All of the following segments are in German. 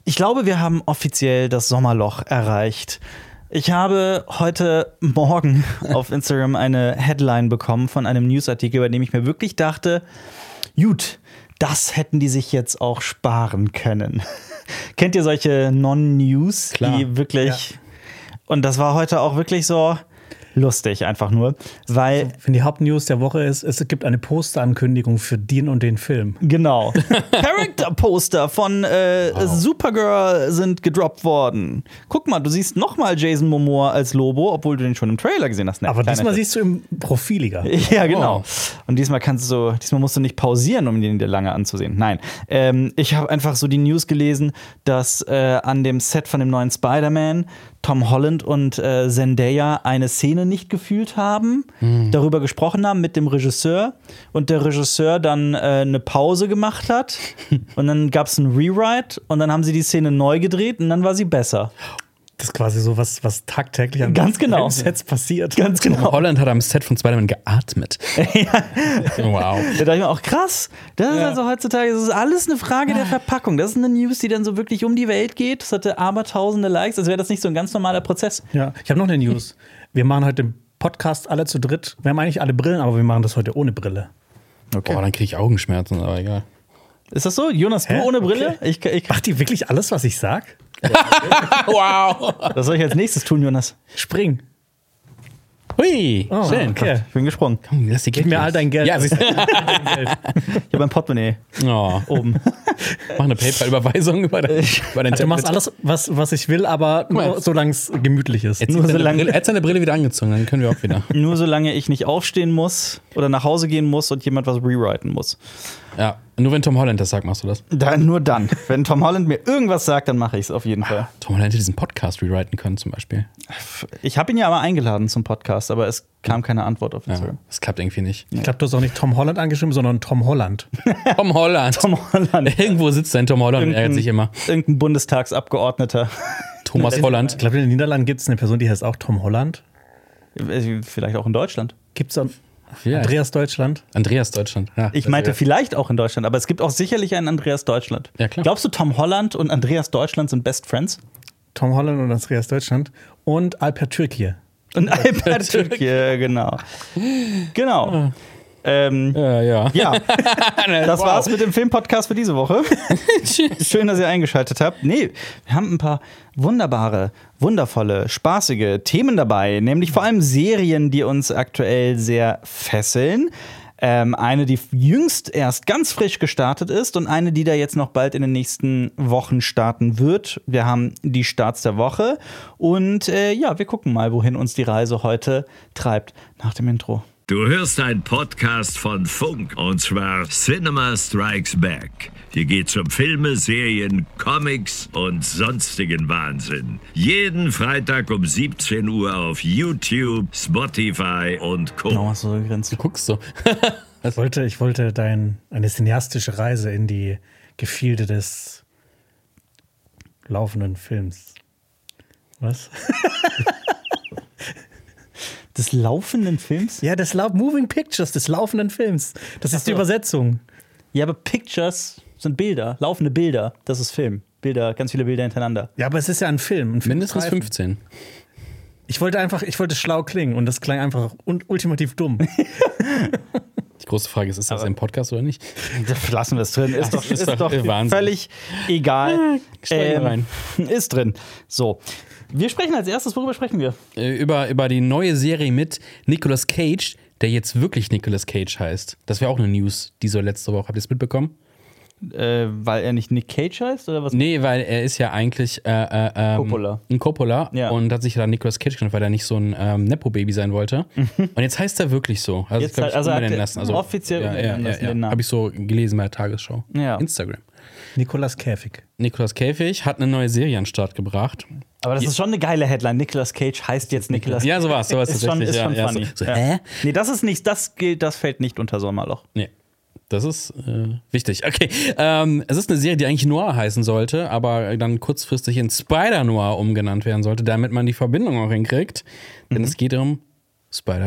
Ich glaube, wir haben offiziell das Sommerloch erreicht. Ich habe heute Morgen auf Instagram eine Headline bekommen von einem Newsartikel, bei dem ich mir wirklich dachte, gut, das hätten die sich jetzt auch sparen können. Kennt ihr solche Non-News, die wirklich... Ja. Und das war heute auch wirklich so lustig, einfach nur, weil... Wenn die Hauptnews der Woche ist, es gibt eine Posterankündigung für den und den Film. Genau. Character-Poster von Supergirl sind gedroppt worden. Guck mal, du siehst nochmal Jason Momoa als Lobo, obwohl du den schon im Trailer gesehen hast. Aber diesmal siehst du im Profiliger. Ja, genau. Und diesmal musst du nicht pausieren, um den dir lange anzusehen. Nein. Ich habe einfach so die News gelesen, dass an dem Set von dem neuen Spider-Man Tom Holland und Zendaya eine Szene nicht gefühlt haben, darüber gesprochen haben mit dem Regisseur und der Regisseur dann eine Pause gemacht hat und dann gab es einen Rewrite und dann haben sie die Szene neu gedreht und dann war sie besser. Das ist quasi so was tagtäglich an Sets passiert. Ganz genau. Tom Holland hat am Set von Spider-Man geatmet. Ja. Wow. Da dachte ich mir auch, krass. Das ist also heutzutage, das ist alles eine Frage der Verpackung. Das ist eine News, die dann so wirklich um die Welt geht. Das hatte abertausende Likes. Als wäre das nicht so ein ganz normaler Prozess. Ja, ich habe noch eine News. Wir machen heute den Podcast alle zu dritt. Wir haben eigentlich alle Brillen, aber wir machen das heute ohne Brille. Okay. Boah, dann kriege ich Augenschmerzen, aber egal. Ist das so? Jonas, du ohne Brille? Okay. Macht die wirklich alles, was ich sag? Wow. Was soll ich als nächstes tun, Jonas? Springen. Hui, schön. Okay. Ich bin gesprungen. Komm, lass die Gib mir all dein Geld. Ja, Ich habe ein Portemonnaie oben. Mach eine PayPal-Überweisung über dein Du machst alles, was ich will, aber nur solange es gemütlich ist. Er hat seine Brille wieder angezogen, dann können wir auch wieder. Nur solange ich nicht aufstehen muss oder nach Hause gehen muss und jemand was rewriten muss. Ja, nur wenn Tom Holland das sagt, machst du das? Nur dann. Wenn Tom Holland mir irgendwas sagt, dann mache ich es auf jeden Fall. Tom Holland hätte diesen Podcast rewriten können zum Beispiel. Ich habe ihn ja aber eingeladen zum Podcast, aber es kam keine Antwort auf Instagram. Ja, das klappt irgendwie nicht. Ich glaube, du hast auch nicht Tom Holland angeschrieben, sondern Tom Holland. Tom Holland. Tom Holland. Irgendwo sitzt ein Tom Holland und ärgert sich immer. Irgendein Bundestagsabgeordneter. Thomas Holland. Ich glaube, in den Niederlanden gibt es eine Person, die heißt auch Tom Holland. Vielleicht auch in Deutschland. Gibt es Andreas Deutschland? Andreas Deutschland, ja. Ich meinte vielleicht auch in Deutschland, aber es gibt auch sicherlich einen Andreas Deutschland. Ja, klar. Glaubst du, Tom Holland und Andreas Deutschland sind Best Friends? Tom Holland und Andreas Deutschland und Alper Türkiye. Und Alper Türkiye, genau. Genau. Ja. Das war's mit dem Filmpodcast für diese Woche. Schön, dass ihr eingeschaltet habt. Nee, wir haben ein paar wunderbare, wundervolle, spaßige Themen dabei. Nämlich vor allem Serien, die uns aktuell sehr fesseln. Eine, die jüngst erst ganz frisch gestartet ist und eine, die da jetzt noch bald in den nächsten Wochen starten wird. Wir haben die Starts der Woche und wir gucken mal, wohin uns die Reise heute treibt. Nach dem Intro. Du hörst einen Podcast von Funk, und zwar Cinema Strikes Back. Hier geht's um Filme, Serien, Comics und sonstigen Wahnsinn. Jeden Freitag um 17 Uhr auf YouTube, Spotify und Co. Oh, so gegrinst. Du guckst so. Ich wollte eine cineastische Reise in die Gefilde des laufenden Films. Was? Des laufenden Films? Ja, Moving Pictures, des laufenden Films. Das ist die Übersetzung. Ja, aber Pictures sind Bilder, laufende Bilder. Das ist Film. Bilder, ganz viele Bilder hintereinander. Ja, aber es ist ja ein Film. Mindestens 15. Ich wollte schlau klingen und das klang einfach ultimativ dumm. Die große Frage ist das ein Podcast oder nicht? Lassen wir es drin. Ist doch völlig egal. Rein. Ist drin. So. Wir sprechen als erstes, worüber sprechen wir? Über die neue Serie mit Nicolas Cage, der jetzt wirklich Nicolas Cage heißt. Das wäre auch eine News, die so letzte Woche. Habt ihr es mitbekommen? Weil er nicht Nick Cage heißt? Oder was? Nee, weil er ist ja eigentlich Coppola. Ein Coppola, ja. Und hat sich dann Nicolas Cage genannt, weil er nicht so ein Nepo-Baby sein wollte. Und jetzt heißt er wirklich so. Also, jetzt umbenennen lassen. Offiziell umbenennen lassen, den Namen. Habe ich so gelesen bei der Tagesschau. Ja. Instagram. Nicolas Käfig. Nicolas Käfig hat eine neue Serie an den Start gebracht. Aber das ist schon eine geile Headline. Nicolas Cage heißt jetzt Nicolas Cage. Ja, sowas ist schon funny. So, hä? Nee, das ist nicht, das fällt nicht unter Sommerloch. Nee. Das ist wichtig. Okay, es ist eine Serie, die eigentlich Noir heißen sollte, aber dann kurzfristig in Spider-Noir umgenannt werden sollte, damit man die Verbindung auch hinkriegt. Denn es geht um Spider-Noir.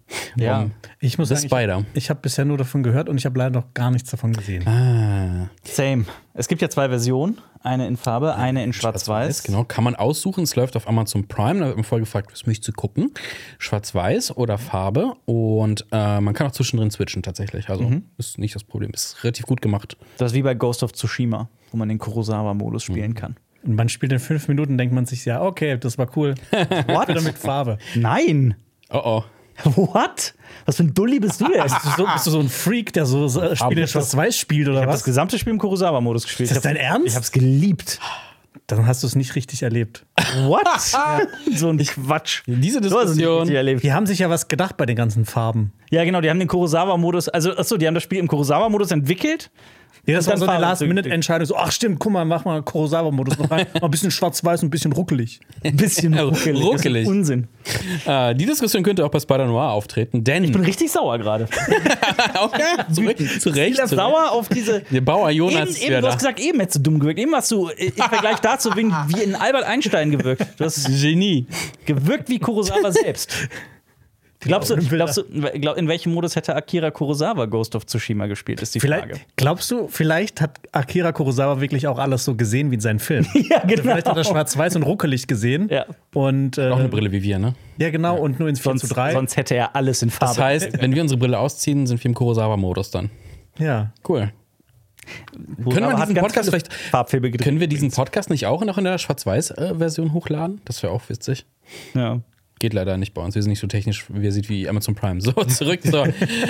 Ja. Ich muss The sagen, Spider. ich habe bisher nur davon gehört und ich habe leider noch gar nichts davon gesehen. Same. Es gibt ja 2 Versionen. Eine in Farbe, eine in Schwarz-Weiß. Genau, kann man aussuchen. Es läuft auf Amazon Prime. Da wird man vorher gefragt, was möchtest du gucken? Schwarz-Weiß oder Farbe. Und man kann auch zwischendrin switchen tatsächlich. Also ist nicht das Problem. Ist relativ gut gemacht. Das ist wie bei Ghost of Tsushima, wo man den Kurosawa-Modus spielen kann. Und man spielt in 5 Minuten, denkt man sich, ja, okay, das war cool. What? Wieder mit Farbe. Nein! Oh. What? Was für ein Dulli bist du jetzt? Bist du so ein Freak, der so Spiele in Schwarz-Weiß spielt oder Ich habe was? das gesamte Spiel im Kurosawa-Modus gespielt. Ist das dein Ernst? Ich hab's geliebt. Dann hast du es nicht richtig erlebt. What? So ein Quatsch. Diese So hast du nicht Diskussion. richtig erlebt. Die haben sich ja was gedacht bei den ganzen Farben. Ja, genau, die haben den Kurosawa-Modus, die haben das Spiel im Kurosawa-Modus entwickelt. Ja, das Und war dann so eine Farbe Last-Minute-Entscheidung. So, ach stimmt, guck mal, mach mal Kurosawa-Modus noch rein. Mal ein bisschen schwarz-weiß und ein bisschen ruckelig. Ein bisschen ruckelig. Das ist Ruckelig. Unsinn. Die Diskussion könnte auch bei Spider-Noir auftreten, denn. Ich bin richtig sauer gerade. okay, zu Recht. Sauer auf diese. Der Bauer Jonas ist Eben, wieder du hast da. gesagt, eben hättest du dumm gewirkt. Eben hast du im Vergleich dazu wie in Albert Einstein gewirkt. Du hast Genie. gewirkt wie Kurosawa selbst. Glaubst du, in welchem Modus hätte Akira Kurosawa Ghost of Tsushima gespielt, ist die Frage. Glaubst du, vielleicht hat Akira Kurosawa wirklich auch alles so gesehen wie in seinen Filmen? Ja, genau. Vielleicht hat er schwarz-weiß und ruckelig gesehen. Ja. Und, Auch eine Brille wie wir, ne? Ja, genau, und nur ins 4:3. Sonst hätte er alles in Farbe. Das heißt, wenn wir unsere Brille ausziehen, sind wir im Kurosawa-Modus dann. Ja. Cool. Können wir diesen Podcast vielleicht. Können wir diesen Podcast nicht auch noch in der Schwarz-Weiß-Version hochladen? Das wäre auch witzig. Ja. Geht leider nicht bei uns. Wir sind nicht so technisch versiert wie Amazon Prime. So, zurück. So.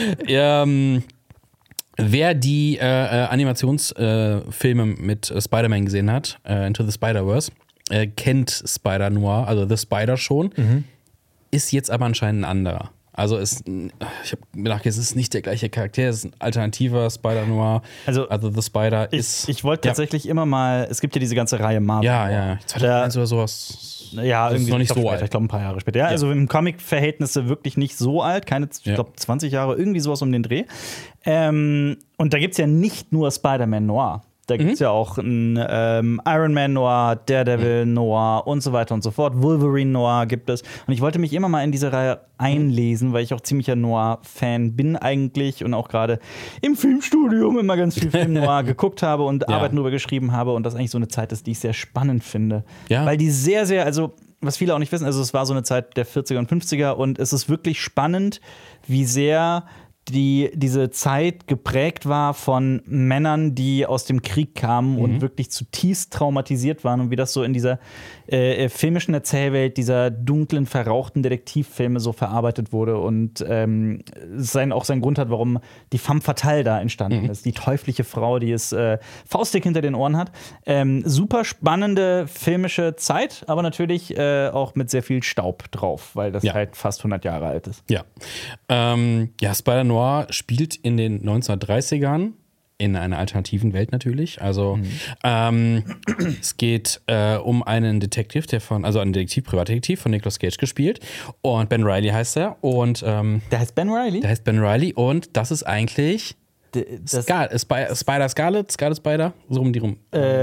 Wer die Animationsfilme mit Spider-Man gesehen hat, Into the Spider-Verse, kennt Spider-Noir, also The Spider schon, ist jetzt aber anscheinend ein anderer. Also ich habe gedacht, es ist nicht der gleiche Charakter, es ist ein alternativer Spider-Noir. Also The Spider ist. Ich wollte tatsächlich immer mal, es gibt ja diese ganze Reihe Marvel. Ja. 2001 oder sowas. Ja, das ist irgendwie noch nicht so später, alt. Ich glaube, ein paar Jahre später. Ja, also im Comic-Verhältnisse wirklich nicht so alt. Ich glaube, 20 Jahre, irgendwie sowas um den Dreh. Und da gibt es ja nicht nur Spider-Man Noir. Da gibt es ja auch ein Iron Man Noir, Daredevil Noir und so weiter und so fort. Wolverine Noir gibt es. Und ich wollte mich immer mal in diese Reihe einlesen, weil ich auch ziemlicher Noir-Fan bin eigentlich und auch gerade im Filmstudium immer ganz viel Film Noir geguckt habe und Arbeiten darüber geschrieben habe und das eigentlich so eine Zeit ist, die ich sehr spannend finde. Ja. Weil die sehr, sehr, also was viele auch nicht wissen, also es war so eine Zeit der 40er und 50er und es ist wirklich spannend, wie sehr diese Zeit geprägt war von Männern, die aus dem Krieg kamen und wirklich zutiefst traumatisiert waren und wie das so in dieser filmischen Erzählwelt, dieser dunklen, verrauchten Detektivfilme so verarbeitet wurde und auch seinen Grund hat, warum die Femme Fatale da entstanden ist. Die teuflische Frau, die es faustdick hinter den Ohren hat. Super spannende filmische Zeit, aber natürlich auch mit sehr viel Staub drauf, weil das halt fast 100 Jahre alt ist. Ja, Spider-Noir spielt in den 1930ern in einer alternativen Welt natürlich. Also es geht um einen Detective, einen Privatdetektiv von Nicolas Cage gespielt. Und Ben Reilly heißt er. Und der heißt Ben Reilly? Der heißt Ben Reilly und das ist eigentlich Spider Scarlet, Spider, so um die rum.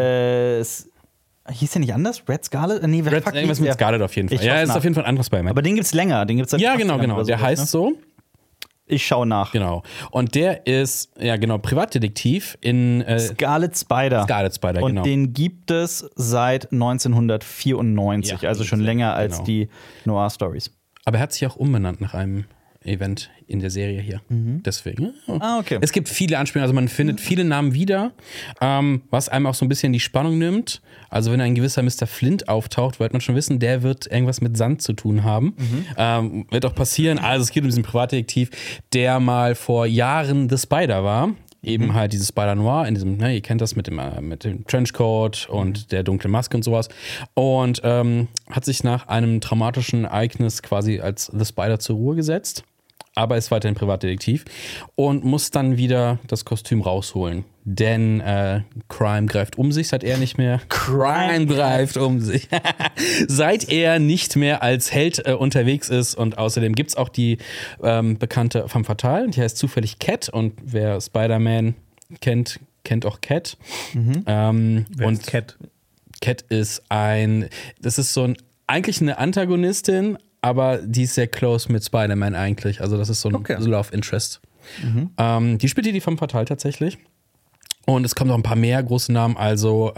Hieß der nicht anders? Red Scarlet? Nee, irgendwas mit Scarlet auf jeden Fall. Ja, ist auf jeden Fall ein anderes Spider-Man. Aber den gibt's länger. Den gibt's ja, genau. Der heißt so. Ich schaue nach. Genau. Und der ist, Privatdetektiv in Scarlet Spider. Genau. Und den gibt es seit 1994, also schon länger als die Noir-Stories. Aber er hat sich auch umbenannt nach einem Event in der Serie hier. Deswegen. Okay. Es gibt viele Anspielungen, also man findet viele Namen wieder, was einem auch so ein bisschen die Spannung nimmt. Also wenn ein gewisser Mr. Flint auftaucht, wird man schon wissen, der wird irgendwas mit Sand zu tun haben. Wird auch passieren. Also es geht um diesen Privatdetektiv, der mal vor Jahren The Spider war. Eben halt dieses Spider-Noir in diesem, ihr kennt das mit dem Trenchcoat und der dunklen Maske und sowas. Und hat sich nach einem traumatischen Ereignis quasi als The Spider zur Ruhe gesetzt. Aber ist weiterhin Privatdetektiv und muss dann wieder das Kostüm rausholen. Denn Crime greift um sich, seit er nicht mehr. Crime greift um sich. Seit er nicht mehr als Held unterwegs ist. Und außerdem gibt es auch die bekannte Femme Fatale. Die heißt zufällig Cat. Und wer Spider-Man kennt auch Cat. Wer ist Cat? Cat ist eigentlich eine Antagonistin, aber die ist sehr close mit Spider-Man eigentlich. Also das ist so ein Love Interest. Die spielt die Femme Fatale tatsächlich. Und es kommen noch ein paar mehr große Namen. Also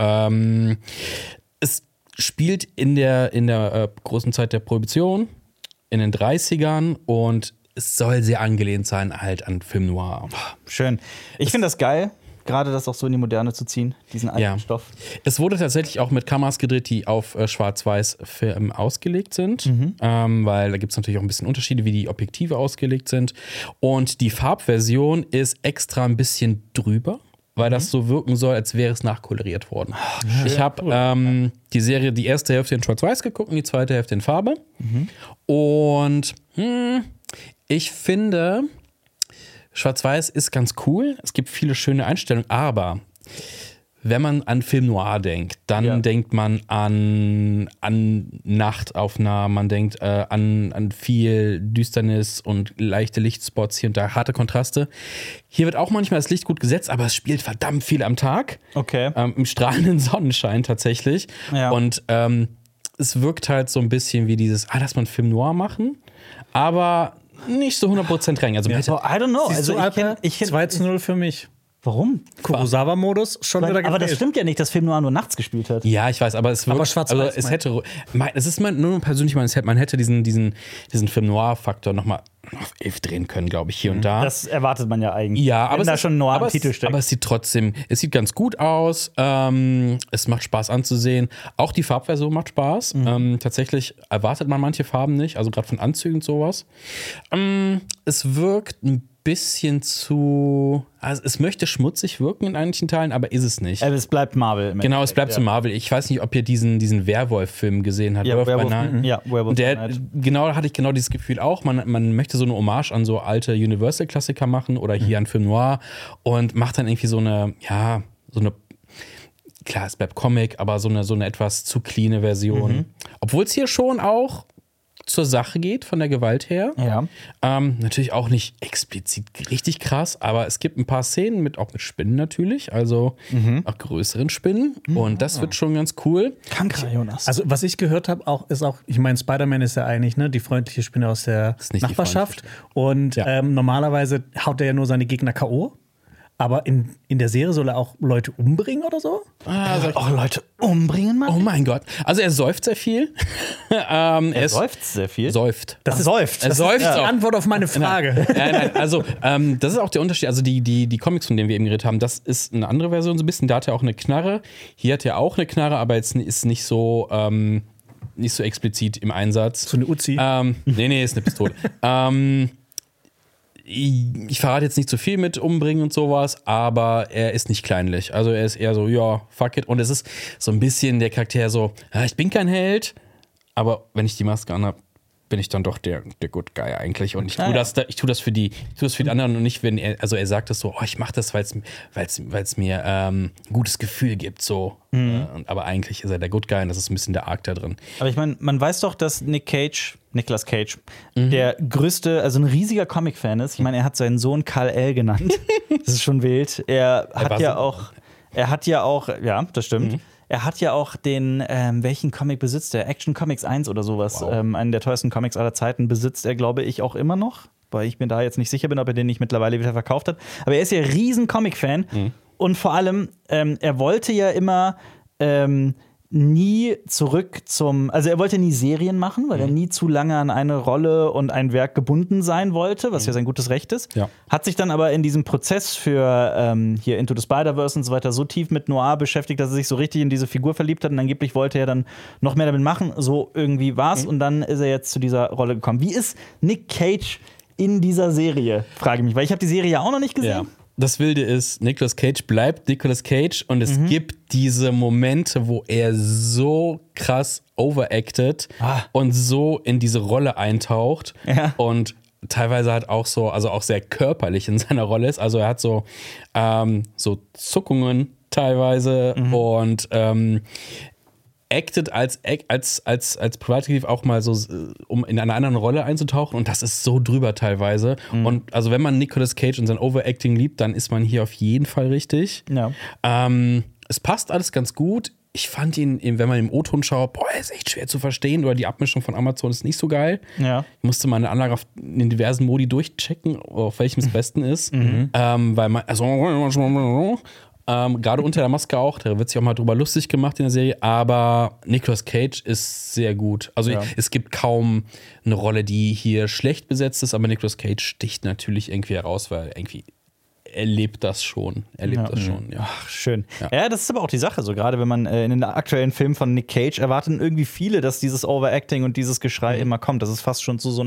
es spielt in der großen Zeit der Prohibition, in den 30ern, und es soll sehr angelehnt sein halt an Film Noir. Schön. Ich finde das geil, gerade das auch so in die Moderne zu ziehen, diesen alten Stoff. Es wurde tatsächlich auch mit Kameras gedreht, die auf Schwarz-Weiß-Film ausgelegt sind, weil da gibt es natürlich auch ein bisschen Unterschiede, wie die Objektive ausgelegt sind. Und die Farbversion ist extra ein bisschen drüber, weil das so wirken soll, als wäre es nachkoloriert worden. Ich habe die Serie, die erste Hälfte in Schwarz-Weiß geguckt und die zweite Hälfte in Farbe. Und ich finde, Schwarz-Weiß ist ganz cool. Es gibt viele schöne Einstellungen, aber wenn man an Film Noir denkt, dann denkt man an Nachtaufnahmen, man denkt an viel Düsternis und leichte Lichtspots hier und da, harte Kontraste. Hier wird auch manchmal das Licht gut gesetzt, aber es spielt verdammt viel am Tag. Okay. Im strahlenden Sonnenschein tatsächlich. Ja. Und es wirkt halt so ein bisschen wie dieses, lass mal einen Film Noir machen, aber nicht so 100% rein. Also, I don't know. Also ich 2:0 für mich. Warum? Kurosawa-Modus schon wieder gefällt. Aber das stimmt ja nicht, dass Film Noir nur nachts gespielt hat. Ja, ich weiß, aber es wirkt, schwarz-weiß. Also es ist nur persönlich, man hätte diesen Film Noir-Faktor nochmal auf 11 drehen können, glaube ich, hier und da. Das erwartet man ja eigentlich. Ja, aber wenn da schon Noir im Titel steckt. Aber es sieht ganz gut aus. Es macht Spaß anzusehen. Auch die Farbversion macht Spaß. Tatsächlich erwartet man manche Farben nicht, also gerade von Anzügen und sowas. Es wirkt ein bisschen zu. Also es möchte schmutzig wirken in manchen Teilen, aber ist es nicht. Also es bleibt Marvel. Genau, es bleibt so Marvel. Ich weiß nicht, ob ihr diesen Werwolf-Film gesehen habt. Werwolf by Night. Genau, da hatte ich genau dieses Gefühl auch. Man möchte so eine Hommage an so alte Universal-Klassiker machen oder hier an Film Noir und macht dann irgendwie so eine, klar, es bleibt Comic, aber so eine etwas zu cleane Version. Obwohl es hier schon auch zur Sache geht, von der Gewalt her. Ja. Natürlich auch nicht explizit richtig krass, aber es gibt ein paar Szenen auch mit Spinnen natürlich, also auch größeren Spinnen. Und das wird schon ganz cool. Jonas. Also, was ich gehört habe, ist auch, ich meine, Spider-Man ist ja eigentlich die freundliche Spinne aus der Nachbarschaft. Und normalerweise haut er ja nur seine Gegner K.O. Aber in der Serie soll er auch Leute umbringen oder so? Auch Leute umbringen, Mann? Oh mein Gott. Also er säuft sehr viel. Er säuft sehr viel? Säuft. Das ist die Antwort auf meine Frage. Nein. Also das ist auch der Unterschied. Also die Comics, von denen wir eben geredet haben, das ist eine andere Version so ein bisschen. Da hat er auch eine Knarre. Hier hat er auch eine Knarre, aber jetzt ist nicht so explizit im Einsatz. So eine Uzi? Nee, ist eine Pistole. Ich verrate jetzt nicht zu viel mit Umbringen und sowas, aber er ist nicht kleinlich. Also er ist eher so, fuck it. Und es ist so ein bisschen der Charakter so, ich bin kein Held, aber wenn ich die Maske anhab, bin ich dann doch der Good Guy eigentlich. Und ich tue das für die anderen und nicht, wenn er sagt das so, ich mache das, weil es mir ein gutes Gefühl gibt, so. Aber eigentlich ist er der Good Guy und das ist ein bisschen der Arc da drin. Aber ich meine, man weiß doch, dass Nicolas Cage, der größte, also ein riesiger Comic-Fan ist. Ich meine, er hat seinen Sohn Kal-El genannt. Das ist schon wild. Er hat ja auch, ja, das stimmt. Er hat ja auch den, welchen Comic besitzt er? Action Comics 1 oder sowas. Wow. Einen der teuersten Comics aller Zeiten besitzt er, glaube ich, auch immer noch. Weil ich mir da jetzt nicht sicher bin, ob er den nicht mittlerweile wieder verkauft hat. Aber er ist ja riesen Comic-Fan. Und vor allem, er wollte ja immer nie zurück also er wollte nie Serien machen, weil er nie zu lange an eine Rolle und ein Werk gebunden sein wollte, was ja sein gutes Recht ist. Ja. Hat sich dann aber in diesem Prozess für hier Into the Spider-Verse und so weiter so tief mit Noir beschäftigt, dass er sich so richtig in diese Figur verliebt hat und angeblich wollte er dann noch mehr damit machen. So irgendwie war's und dann ist er jetzt zu dieser Rolle gekommen. Wie ist Nick Cage in dieser Serie, frage ich mich, weil ich habe die Serie ja auch noch nicht gesehen. Ja. Das Wilde ist, Nicolas Cage bleibt Nicolas Cage und es gibt diese Momente, wo er so krass overacted und so in diese Rolle eintaucht und teilweise halt auch so, also auch sehr körperlich in seiner Rolle ist. Also er hat so Zuckungen teilweise und acted als Privatdetektiv auch mal so, um in einer anderen Rolle einzutauchen und das ist so drüber teilweise. Und also wenn man Nicolas Cage und sein Overacting liebt, dann ist man hier auf jeden Fall richtig. Ja. Es passt alles ganz gut. ich fand ihn, wenn man im O-Ton schaut, er ist echt schwer zu verstehen. Oder die Abmischung von Amazon ist nicht so geil. Ja. Ich musste meine Anlage in diversen Modi durchchecken, auf welchem es besten ist. Weil man, gerade unter der Maske auch, da wird sich auch mal drüber lustig gemacht in der Serie, aber Nicolas Cage ist sehr gut. Also es gibt kaum eine Rolle, die hier schlecht besetzt ist, aber Nicolas Cage sticht natürlich irgendwie heraus, weil irgendwie er lebt das schon. Ach, schön. Ja, das ist aber auch die Sache, so gerade wenn man in den aktuellen Filmen von Nick Cage erwarten irgendwie viele, dass dieses Overacting und dieses Geschrei immer kommt. Das ist fast schon zu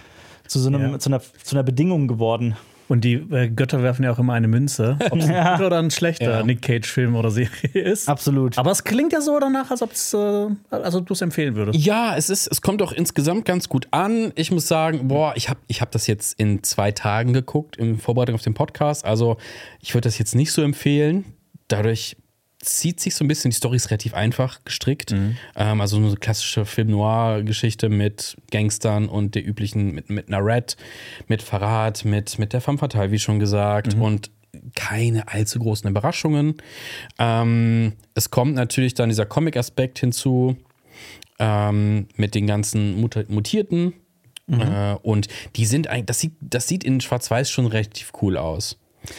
einer Bedingung geworden. Und die Götter werfen ja auch immer eine Münze, ob es ein guter oder ein schlechter Nick Cage-Film oder Serie ist. Absolut. Aber es klingt ja so danach, als ob du es empfehlen würdest. Ja, es kommt auch insgesamt ganz gut an. Ich muss sagen, ich hab das jetzt in 2 Tagen geguckt, in Vorbereitung auf den Podcast. Also ich würde das jetzt nicht so empfehlen. Dadurch zieht sich so ein bisschen, die Story ist relativ einfach gestrickt. Also eine klassische Film-Noir-Geschichte mit Gangstern und der üblichen, mit einer Red, mit Verrat, mit der Femme Fatale, wie schon gesagt. Und keine allzu großen Überraschungen. Es kommt natürlich dann dieser Comic-Aspekt hinzu, mit den ganzen Mutierten. Und die sind eigentlich, das sieht in Schwarz-Weiß schon relativ cool aus.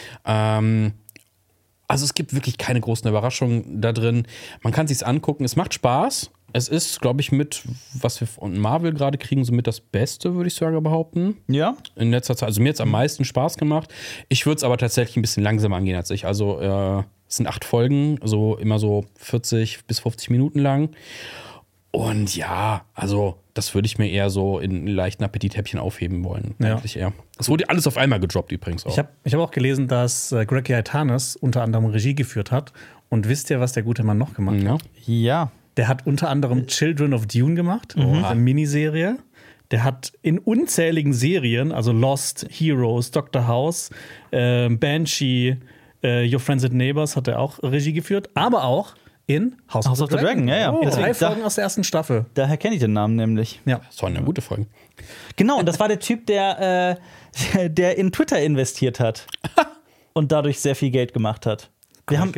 Also es gibt wirklich keine großen Überraschungen da drin. Man kann es sich angucken, es macht Spaß. Es ist, glaube ich, mit, was wir von Marvel gerade kriegen, somit das Beste, würde ich sogar behaupten. Ja. In letzter Zeit. Also mir hat es am meisten Spaß gemacht. Ich würde es aber tatsächlich ein bisschen langsamer angehen als ich. Also es sind 8 Folgen, so immer so 40 bis 50 Minuten lang. Und ja, also das würde ich mir eher so in leichten Appetithäppchen aufheben wollen. Eigentlich eher. Es wurde alles auf einmal gedroppt übrigens auch. Ich hab auch gelesen, dass Greg Yaitanes unter anderem Regie geführt hat. Und wisst ihr, was der gute Mann noch gemacht hat? Ja. Der hat unter anderem Children of Dune gemacht, eine Miniserie. Der hat in unzähligen Serien, also Lost, Heroes, Dr. House, Banshee, Your Friends and Neighbors hat er auch Regie geführt, aber auch in House of the Dragon. In 3 Folgen aus der ersten Staffel. Daher kenne ich den Namen nämlich. Ja. Das waren ja gute Folgen. Genau, und das war der Typ, der in Twitter investiert hat und dadurch sehr viel Geld gemacht hat. Wir haben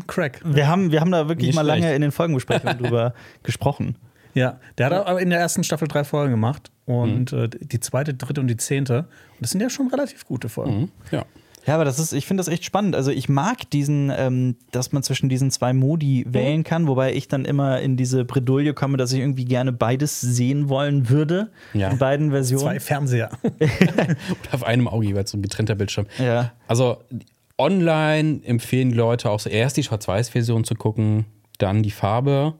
da wirklich mal lange in den Folgenbesprechungen drüber gesprochen. Ja, der hat aber in der ersten Staffel 3 Folgen gemacht und die 2., 3. und die 10. Und das sind ja schon relativ gute Folgen. Ja, aber ich finde das echt spannend. Also ich mag diesen, dass man zwischen diesen 2 Modi wählen kann, wobei ich dann immer in diese Bredouille komme, dass ich irgendwie gerne beides sehen wollen würde. In beiden Versionen. 2 Fernseher. Oder auf einem Auge jeweils so ein getrennter Bildschirm. Ja. Also online empfehlen die Leute auch so erst die Schwarz-Weiß-Version zu gucken, dann die Farbe.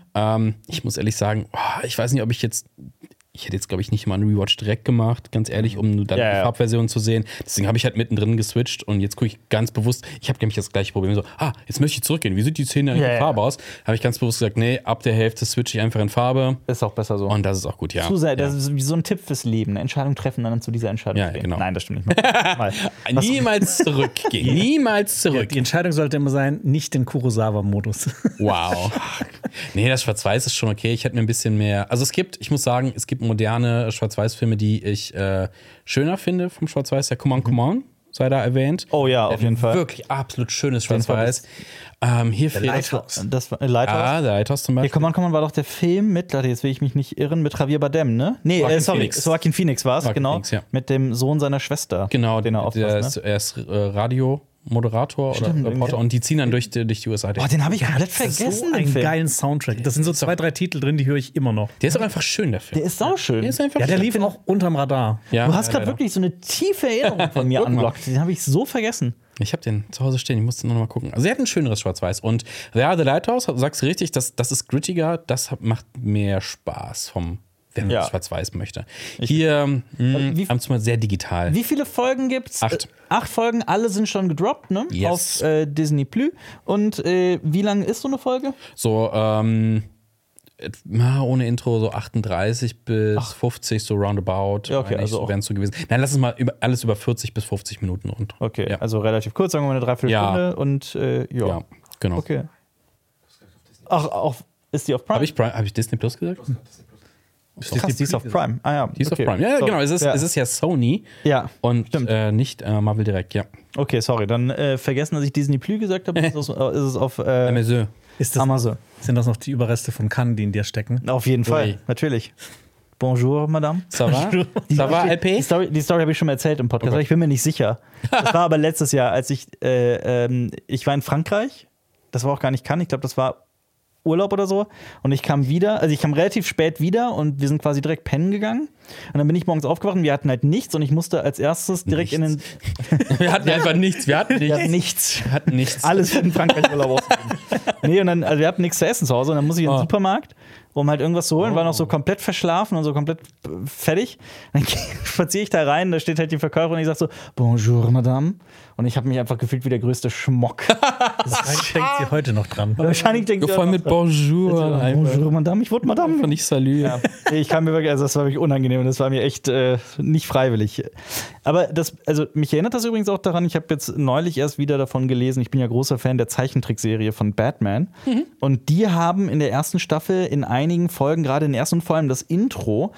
Ich muss ehrlich sagen, ich weiß nicht, ob ich hätte jetzt, glaube ich, nicht mal einen Rewatch direkt gemacht, ganz ehrlich, um dann die Farbversion zu sehen. Deswegen habe ich halt mittendrin geswitcht und jetzt gucke ich ganz bewusst, ich habe nämlich das gleiche Problem, so, jetzt möchte ich zurückgehen, wie sieht die Szene eigentlich in Farbe aus? Habe ich ganz bewusst gesagt, nee, ab der Hälfte switche ich einfach in Farbe. Ist auch besser so. Und das ist auch gut, ja. Das ist wie so ein Tipp fürs Leben, eine Entscheidung treffen, dann zu dieser Entscheidung stehen. Genau. Nein, das stimmt nicht. Niemals zurückgehen, niemals zurück. Die Entscheidung sollte immer sein, nicht den Kurosawa-Modus. Wow. Nee, das Schwarz-Weiß ist schon okay. Ich hätte mir ein bisschen mehr. Also ich muss sagen, es gibt moderne Schwarz-Weiß-Filme, die ich schöner finde vom Schwarz-Weiß. Der Come On sei da erwähnt. Oh ja, auf jeden Fall. Wirklich absolut schönes Schwarz-Weiß. Hier fehlt Lighthouse. Das war Lighthouse. Der Lighthouse zum Beispiel. Come On war doch der Film mit, jetzt will ich mich nicht irren, mit Javier Bardem, ne? Nee, Joaquin Phoenix war es, genau. Phoenix, mit dem Sohn seiner Schwester. Genau, den er aufpasst, er ist Radiomoderator oder Reporter und die ziehen dann durch die USA. Den habe ich komplett vergessen. So einen geilen Soundtrack. Das sind so 2, 3 Titel drin, die höre ich immer noch. Der ist auch einfach schön, der Film. Der ist sauschön. Der lief auch unterm Radar. Ja, du hast gerade wirklich so eine tiefe Erinnerung von mir unlockt. Den habe ich so vergessen. Ich habe den zu Hause stehen, ich musste noch mal gucken. Also er hat ein schöneres Schwarz-Weiß. Und The Lighthouse, sagst du richtig, das ist grittiger, das macht mehr Spaß wenn man Schwarz-Weiß möchte. Hier haben wir mal sehr digital. Wie viele Folgen gibt's? 8. 8 Folgen, alle sind schon gedroppt, ne? Yes. Auf Disney Plus. Und wie lang ist so eine Folge? So, ohne Intro so 38 bis 50, so roundabout. Ja, okay, also wären es so gewesen. Nein, lass uns mal alles über 40 bis 50 Minuten rund. Okay, also relativ kurz, sagen wir mal eine Dreiviertelstunde und ja, genau. Okay. Ach, ist die auf Prime? Hab ich Disney Plus gesagt? Krass, die ist auf Prime. Ah ja, Die ist auf Prime. Ja, genau. Es ist ja Sony und nicht Marvel direkt, ja. Okay, sorry. Dann vergessen, dass ich Disney Plus gesagt habe. Ist es auf Amazon. Amazon. Sind das noch die Überreste von Cannes, die in dir stecken? Auf jeden Fall, natürlich. Bonjour, Madame. Ça va? Ça va, LP? Die Story habe ich schon mal erzählt im Podcast, aber ich bin mir nicht sicher. Das war aber letztes Jahr, als ich war in Frankreich. Das war auch gar nicht Cannes. Ich glaube, das war Urlaub oder so. Und ich kam relativ spät wieder und wir sind quasi direkt pennen gegangen. Und dann bin ich morgens aufgewacht und wir hatten halt nichts und ich musste als erstes direkt in den... Wir hatten einfach nichts. Wir hatten nichts. Alles für den Frankreich-Urlaub ausgegeben. Nee, und dann, also wir hatten nichts zu essen zu Hause und dann muss ich in den Supermarkt, um halt irgendwas zu holen, war noch so komplett verschlafen und so komplett fertig. Dann spaziere ich da rein, da steht halt die Verkäuferin und ich sag so, Bonjour, Madame. Und ich habe mich einfach gefühlt wie der größte Schmock. Wahrscheinlich denkt sie heute noch dran. Wahrscheinlich denkt sie voll mit Bonjour. Bonjour, Madame, ich wurde Madame. Von nicht Salut. Ja. Ich kam mir wirklich, also das war wirklich unangenehm und das war mir echt nicht freiwillig. Aber mich erinnert das übrigens auch daran, ich habe jetzt neulich erst wieder davon gelesen, ich bin ja großer Fan der Zeichentrickserie von Batman. Und die haben in der ersten Staffel in einigen Folgen, gerade in der ersten und vor allem das Intro,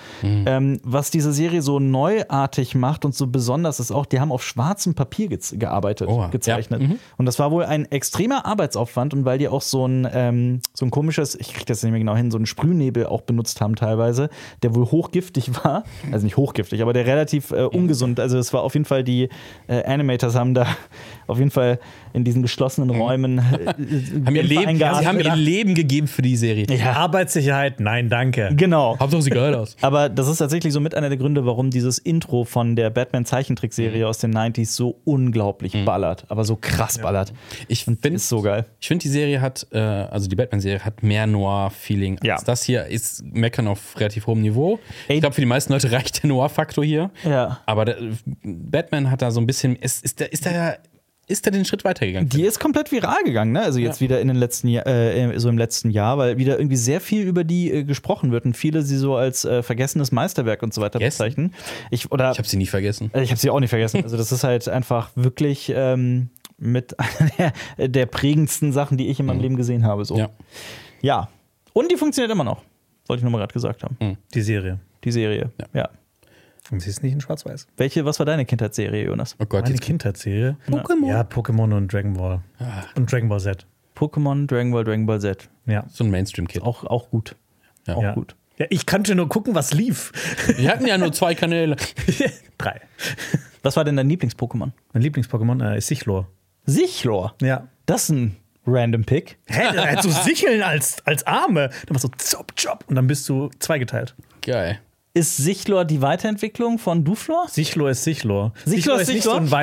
was diese Serie so neuartig macht und so besonders ist auch, die haben auf schwarzem Papier gezeichnet. Ja. Und das war wohl ein extremer Arbeitsaufwand und weil die auch so ein komisches, ich krieg das nicht mehr genau hin, so einen Sprühnebel auch benutzt haben teilweise, der wohl hochgiftig war. Also nicht hochgiftig, aber der relativ ungesund. Also es war auf jeden Fall, die Animators haben da auf jeden Fall in diesen geschlossenen Räumen sie haben ihr Leben gegeben für die Serie. Ja. Arbeitssicherheit, nein, danke. Genau. Hauptsache sieht geil aus. Aber das ist tatsächlich so mit einer der Gründe, warum dieses Intro von der Batman-Zeichentrickserie aus den 90s so unglaublich ballert. Aber so krass ballert. Ich finde so geil. Ich finde, die Serie hat, also die Batman-Serie hat mehr Noir-Feeling. Ja. Das hier ist Meckern auf relativ hohem Niveau. Ich glaube, für die meisten Leute reicht der Noir-Faktor hier. Ja. Aber Batman hat da so ein bisschen, ist der den Schritt weitergegangen? Die ist komplett viral gegangen, ne? Also jetzt wieder in den letzten so im letzten Jahr, weil wieder irgendwie sehr viel über die gesprochen wird und viele sie so als vergessenes Meisterwerk und so weiter bezeichnen. Ich habe sie nie vergessen. Ich habe sie auch nicht vergessen. Also das ist halt einfach wirklich mit einer der prägendsten Sachen, die ich in meinem Leben gesehen habe. So. Ja. Und die funktioniert immer noch. Wollte ich nur mal gerade gesagt haben. Die Serie. Die Serie, ja. Und sie ist nicht in Schwarz-Weiß. Was war deine Kindheitsserie, Jonas? Oh Gott, meine Kindheitsserie? Pokémon. Ja, Pokémon und Dragon Ball. Und Dragon Ball Z. Pokémon, Dragon Ball Z. Ja. So ein Mainstream-Kid. Auch gut. Ja. Auch gut. Ja, ich kannte nur gucken, was lief. Wir hatten ja nur 2 Kanäle. 3. Was war denn dein Lieblings-Pokémon? Mein Lieblings-Pokémon ist Sichlor. Sichlor? Ja. Das ist ein random Pick. Hä? Der hat so Sicheln als Arme. Dann machst du zop, zop und dann bist du zweigeteilt. Geil. Ist Sichlor die Weiterentwicklung von Duflor? Sichlor ist Sichlor. Sichlor ist nicht so ein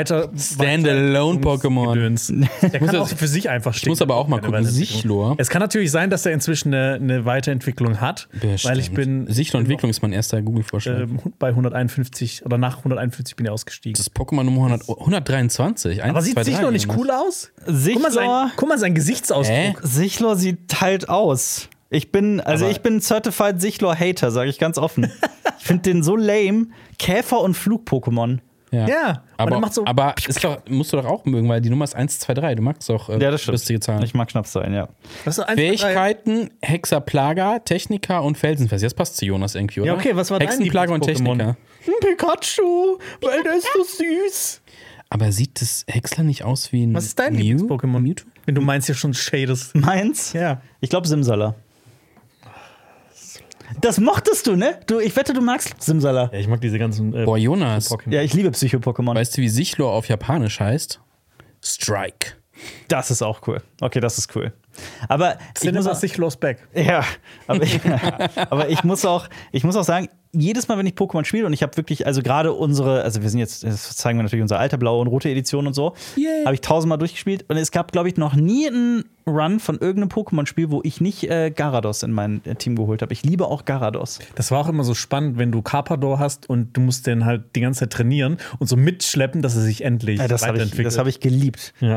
Standalone-Pokémon. Der kann auch für sich einfach stehen. Ich muss aber auch mal gucken. Sichlor. Es kann natürlich sein, dass er inzwischen eine Weiterentwicklung hat. Bestimmt. Weil ich bin. Sichlor-Entwicklung ist mein erster Google-Vorschlag. Bei 151 oder nach 151 bin ich ausgestiegen. Das ist Pokémon Nummer 123. Aber sieht Sichlor nicht cool aus? Guck mal sein Gesichtsausdruck. Sichlor sieht halt aus. Ich bin Certified Sichlor-Hater, sage ich ganz offen. Ich finde den so lame. Käfer- und Flug-Pokémon. Ja. Aber musst du doch auch mögen, weil die Nummer ist 1, 2, 3. Du magst doch lustige Zahlen. Ich mag Schnapszahlen, ja. Fähigkeiten, Hexaplaga, Techniker und Felsenfest. Jetzt passt zu Jonas irgendwie, oder? Ja, okay, was war dein Hexenplaga und Techniker. Pikachu, weil der ist so süß. Aber sieht das Häcksler nicht aus wie ein Was ist dein Lieblings-Pokémon? Mewtwo? Wenn du meinst ja schon Shades. Meins? Ja. Ich glaube Simsala. Das mochtest du, ne? Ich wette, du magst Simsala. Ja, ich mag diese ganzen Boah, Jonas. Pokémon. Ja, ich liebe Psycho-Pokémon. Weißt du, wie Sichlor auf Japanisch heißt? Strike. Das ist auch cool. Okay, das ist cool. Aber ich muss auch Sichlor's back. Ja, aber ich muss auch sagen, jedes Mal, wenn ich Pokémon spiele und ich habe wirklich, also gerade das zeigen wir natürlich unsere alte blaue und rote Edition und so, habe ich 1000-mal durchgespielt und es gab, glaube ich, noch nie einen Run von irgendeinem Pokémon-Spiel, wo ich nicht Gyarados in mein Team geholt habe. Ich liebe auch Gyarados. Das war auch immer so spannend, wenn du Carpador hast und du musst den halt die ganze Zeit trainieren und so mitschleppen, dass er sich endlich weiterentwickelt. Das habe ich geliebt. Ja.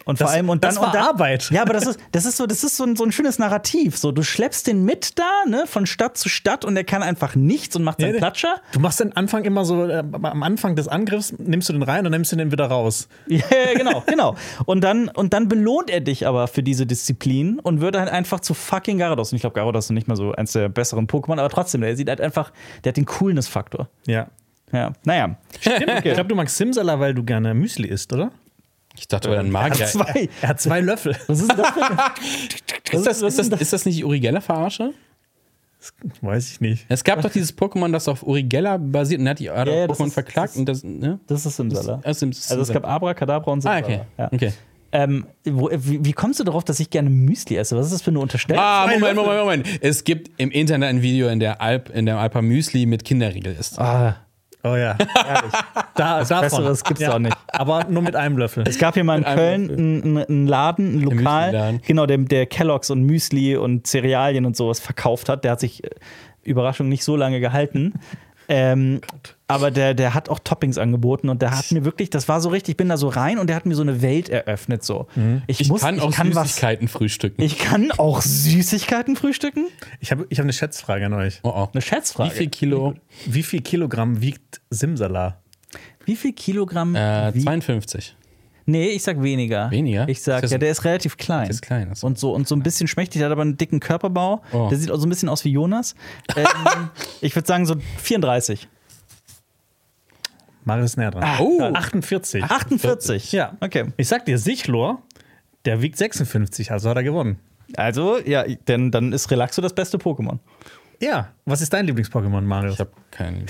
Und vor allem und dann das war Arbeit. Ja, aber das ist so ein schönes Narrativ. So, du schleppst den mit da, ne, von Stadt zu Stadt und der kann einfach nichts und macht seinen Platscher. Du machst den Anfang immer so, am Anfang des Angriffs nimmst du den rein und nimmst den wieder raus. Ja, genau. Und dann belohnt er dich aber für diese Disziplin und wird halt einfach zu fucking Gyarados. Und ich glaube, Gyarados ist nicht mal so eins der besseren Pokémon, aber trotzdem, der sieht halt einfach, der hat den Coolness-Faktor. Ja. Ja, naja. Stimmt, okay. Ich glaube, du magst Simsala, weil du gerne Müsli isst, oder? Ich dachte, er mag ja. Er hat 2 Löffel. Was ist das denn? Ist das nicht Urigella-Verarsche? Weiß ich nicht. Es gab doch dieses Pokémon, das auf Urigella basiert und hat die Pokémon verklagt. Das ist Simsala. Also es gab Abracadabra und Simsala. Okay. Ja. Okay. Wie kommst du darauf, dass ich gerne Müsli esse? Was ist das für eine Unterstellung? Moment. Es gibt im Internet ein Video, in dem Alpa Müsli mit Kinderriegel ist. Oh ja, ehrlich. Besseres gibt's auch nicht. Aber nur mit einem Löffel. Es gab hier mal in Köln einen Laden, ein Lokal, genau, der Kellogg's und Müsli und Cerealien und sowas verkauft hat. Der hat sich, Überraschung, nicht so lange gehalten. Aber der hat auch Toppings angeboten und der hat mir wirklich, das war so richtig, ich bin da so rein und der hat mir so eine Welt eröffnet. So. Ich kann auch Süßigkeiten frühstücken. Ich kann auch Süßigkeiten frühstücken? Ich hab eine Schätzfrage an euch. Oh. Eine Schätzfrage? Wie viel Kilogramm wiegt Simsala? Wie viel Kilogramm? 52. Nee, ich sag weniger. Weniger? Ich sag, der ist relativ klein. Der ist klein. Also. Und so ein bisschen schmächtig, der hat aber einen dicken Körperbau. Oh. Der sieht auch so ein bisschen aus wie Jonas. Ich würde sagen so 34. Marius ist näher dran. 48. 48? Ja. Okay. Ich sag dir, Sichlor, der wiegt 56, also hat er gewonnen. Also, ja, denn dann ist Relaxo das beste Pokémon. Ja. Was ist dein Lieblings-Pokémon, Marius? Ich habe keinen.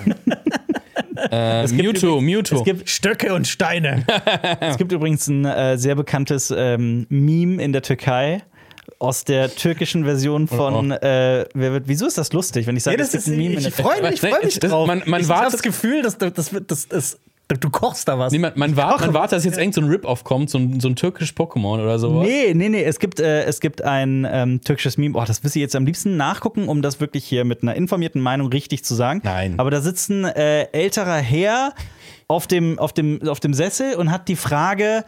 Mewtwo. Es gibt Stöcke und Steine. Es gibt übrigens ein sehr bekanntes Meme in der Türkei aus der türkischen Version von wieso ist das lustig, wenn ich sage, es gibt ein Meme in der Türkei? Ich freue mich drauf. Ich habe das Gefühl, dass du kochst da was. Nee, man wartet, dass jetzt irgend so ein Rip-Off kommt, so ein türkisches Pokémon oder sowas. Nee. Es gibt ein türkisches Meme. Oh, das müsste ich jetzt am liebsten nachgucken, um das wirklich hier mit einer informierten Meinung richtig zu sagen. Nein. Aber da sitzt ein älterer Herr auf dem Sessel und hat die Frage,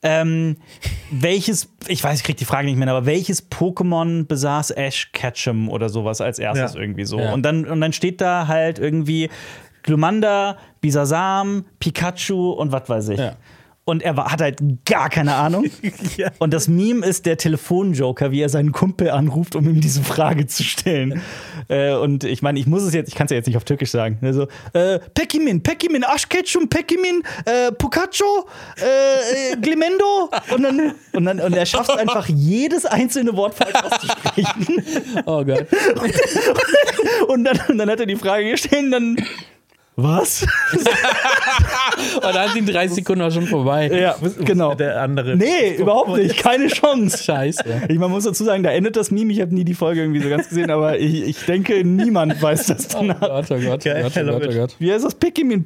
ich krieg die Frage nicht mehr, aber welches Pokémon besaß Ash Ketchum oder sowas als erstes irgendwie so? Ja. Und dann steht da halt irgendwie Glumanda, Bisasam, Pikachu und was weiß ich. Ja. Und er hat halt gar keine Ahnung. Ja. Und das Meme ist der Telefonjoker, wie er seinen Kumpel anruft, um ihm diese Frage zu stellen. Und ich meine, ich kann es ja jetzt nicht auf Türkisch sagen. Also, Pekimin, Ash Ketchum, Pekimin, Pikachu, Glimendo. Und er schafft es einfach, jedes einzelne Wort falsch auszusprechen. Oh Gott. Und dann hat er die Frage gestellt und dann was? Und dann sind 30 Sekunden auch schon vorbei. Ja, genau. Der andere. Nee, überhaupt nicht. Keine Chance. Scheiße. Man muss dazu sagen, da endet das Meme. Ich habe nie die Folge irgendwie so ganz gesehen, aber ich denke, niemand weiß das danach. Oh Gott. Wie heißt das? Pekimin.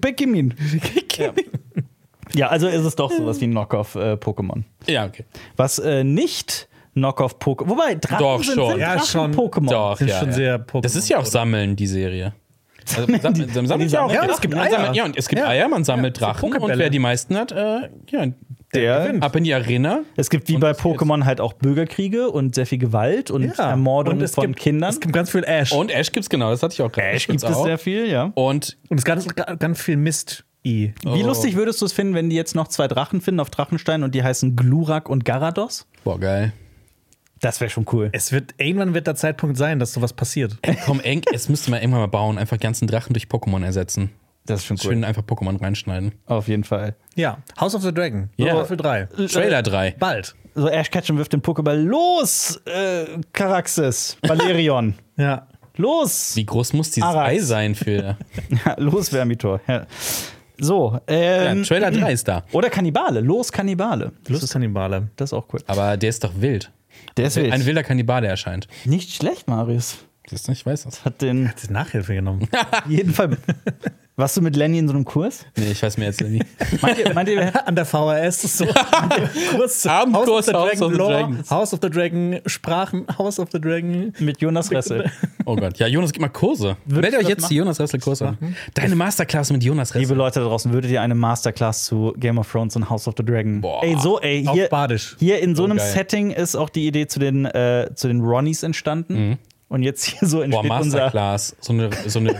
Ja, also ist es doch sowas wie ein Knockoff-Pokémon. Ja, okay. Was nicht Knockoff-Pokémon. Wobei, Drachen sind Drachen-Pokémon. Doch, sind schon sehr Pokémon. Das ist ja auch Sammeln, die Serie. Also, sammelt ja auch. Ja, es gibt Eier. Und es gibt Eier, man sammelt Drachen. Und wer die meisten hat, der gewinnt. Ab in die Arena. Es gibt wie bei Pokémon halt auch Bürgerkriege und sehr viel Gewalt und Ermordung von Kindern. Es gibt ganz viel Ash. Und Ash gibt's, genau, das hatte ich auch gerade. Ash gibt es sehr viel, ja. Und es gibt ganz viel Mist. Wie lustig würdest du es finden, wenn die jetzt noch 2 Drachen finden auf Drachenstein und die heißen Glurak und Gyarados? Boah, geil. Das wäre schon cool. Irgendwann wird der Zeitpunkt sein, dass sowas passiert. Komm, es müsste man irgendwann mal bauen. Einfach ganzen Drachen durch Pokémon ersetzen. Das ist schon cool. Schön einfach Pokémon reinschneiden. Auf jeden Fall. Ja, House of the Dragon. Staffel 3. Trailer 3. Bald. So, Ash Ketchum wirft den Pokéball. Los, Caraxes, Valerion. Ja. Los. Wie groß muss dieses Ei sein für... Ja, los, Vermitor. Ja. So, Trailer 3 ist da. Oder Kannibale. Los, Kannibale. Los, Kannibale. Das ist auch cool. Aber der ist doch wild. Der ist wild. Ein wilder Kannibale erscheint. Nicht schlecht, Marius. Ich weiß das. Hat den Nachhilfe genommen. jeden Fall. Warst du mit Lenny in so einem Kurs? Nee, ich weiß mir jetzt nicht. Meint ihr an der VHS ist so Kurs Abendkurs House of the Dragon, Sprachen, House of the Dragon. Mit Jonas Ressel. Oh Gott. Ja, Jonas, gib mal Kurse. Werdet euch jetzt die Jonas Ressel-Kurse an. Deine Masterclass mit Jonas Ressel. Liebe Leute da draußen, würdet ihr eine Masterclass zu Game of Thrones und House of the Dragon? Boah. Hier, badisch. Hier in so einem geil. Setting ist auch die Idee zu den Ronnies entstanden. Und jetzt hier so entsteht Masterclass. So eine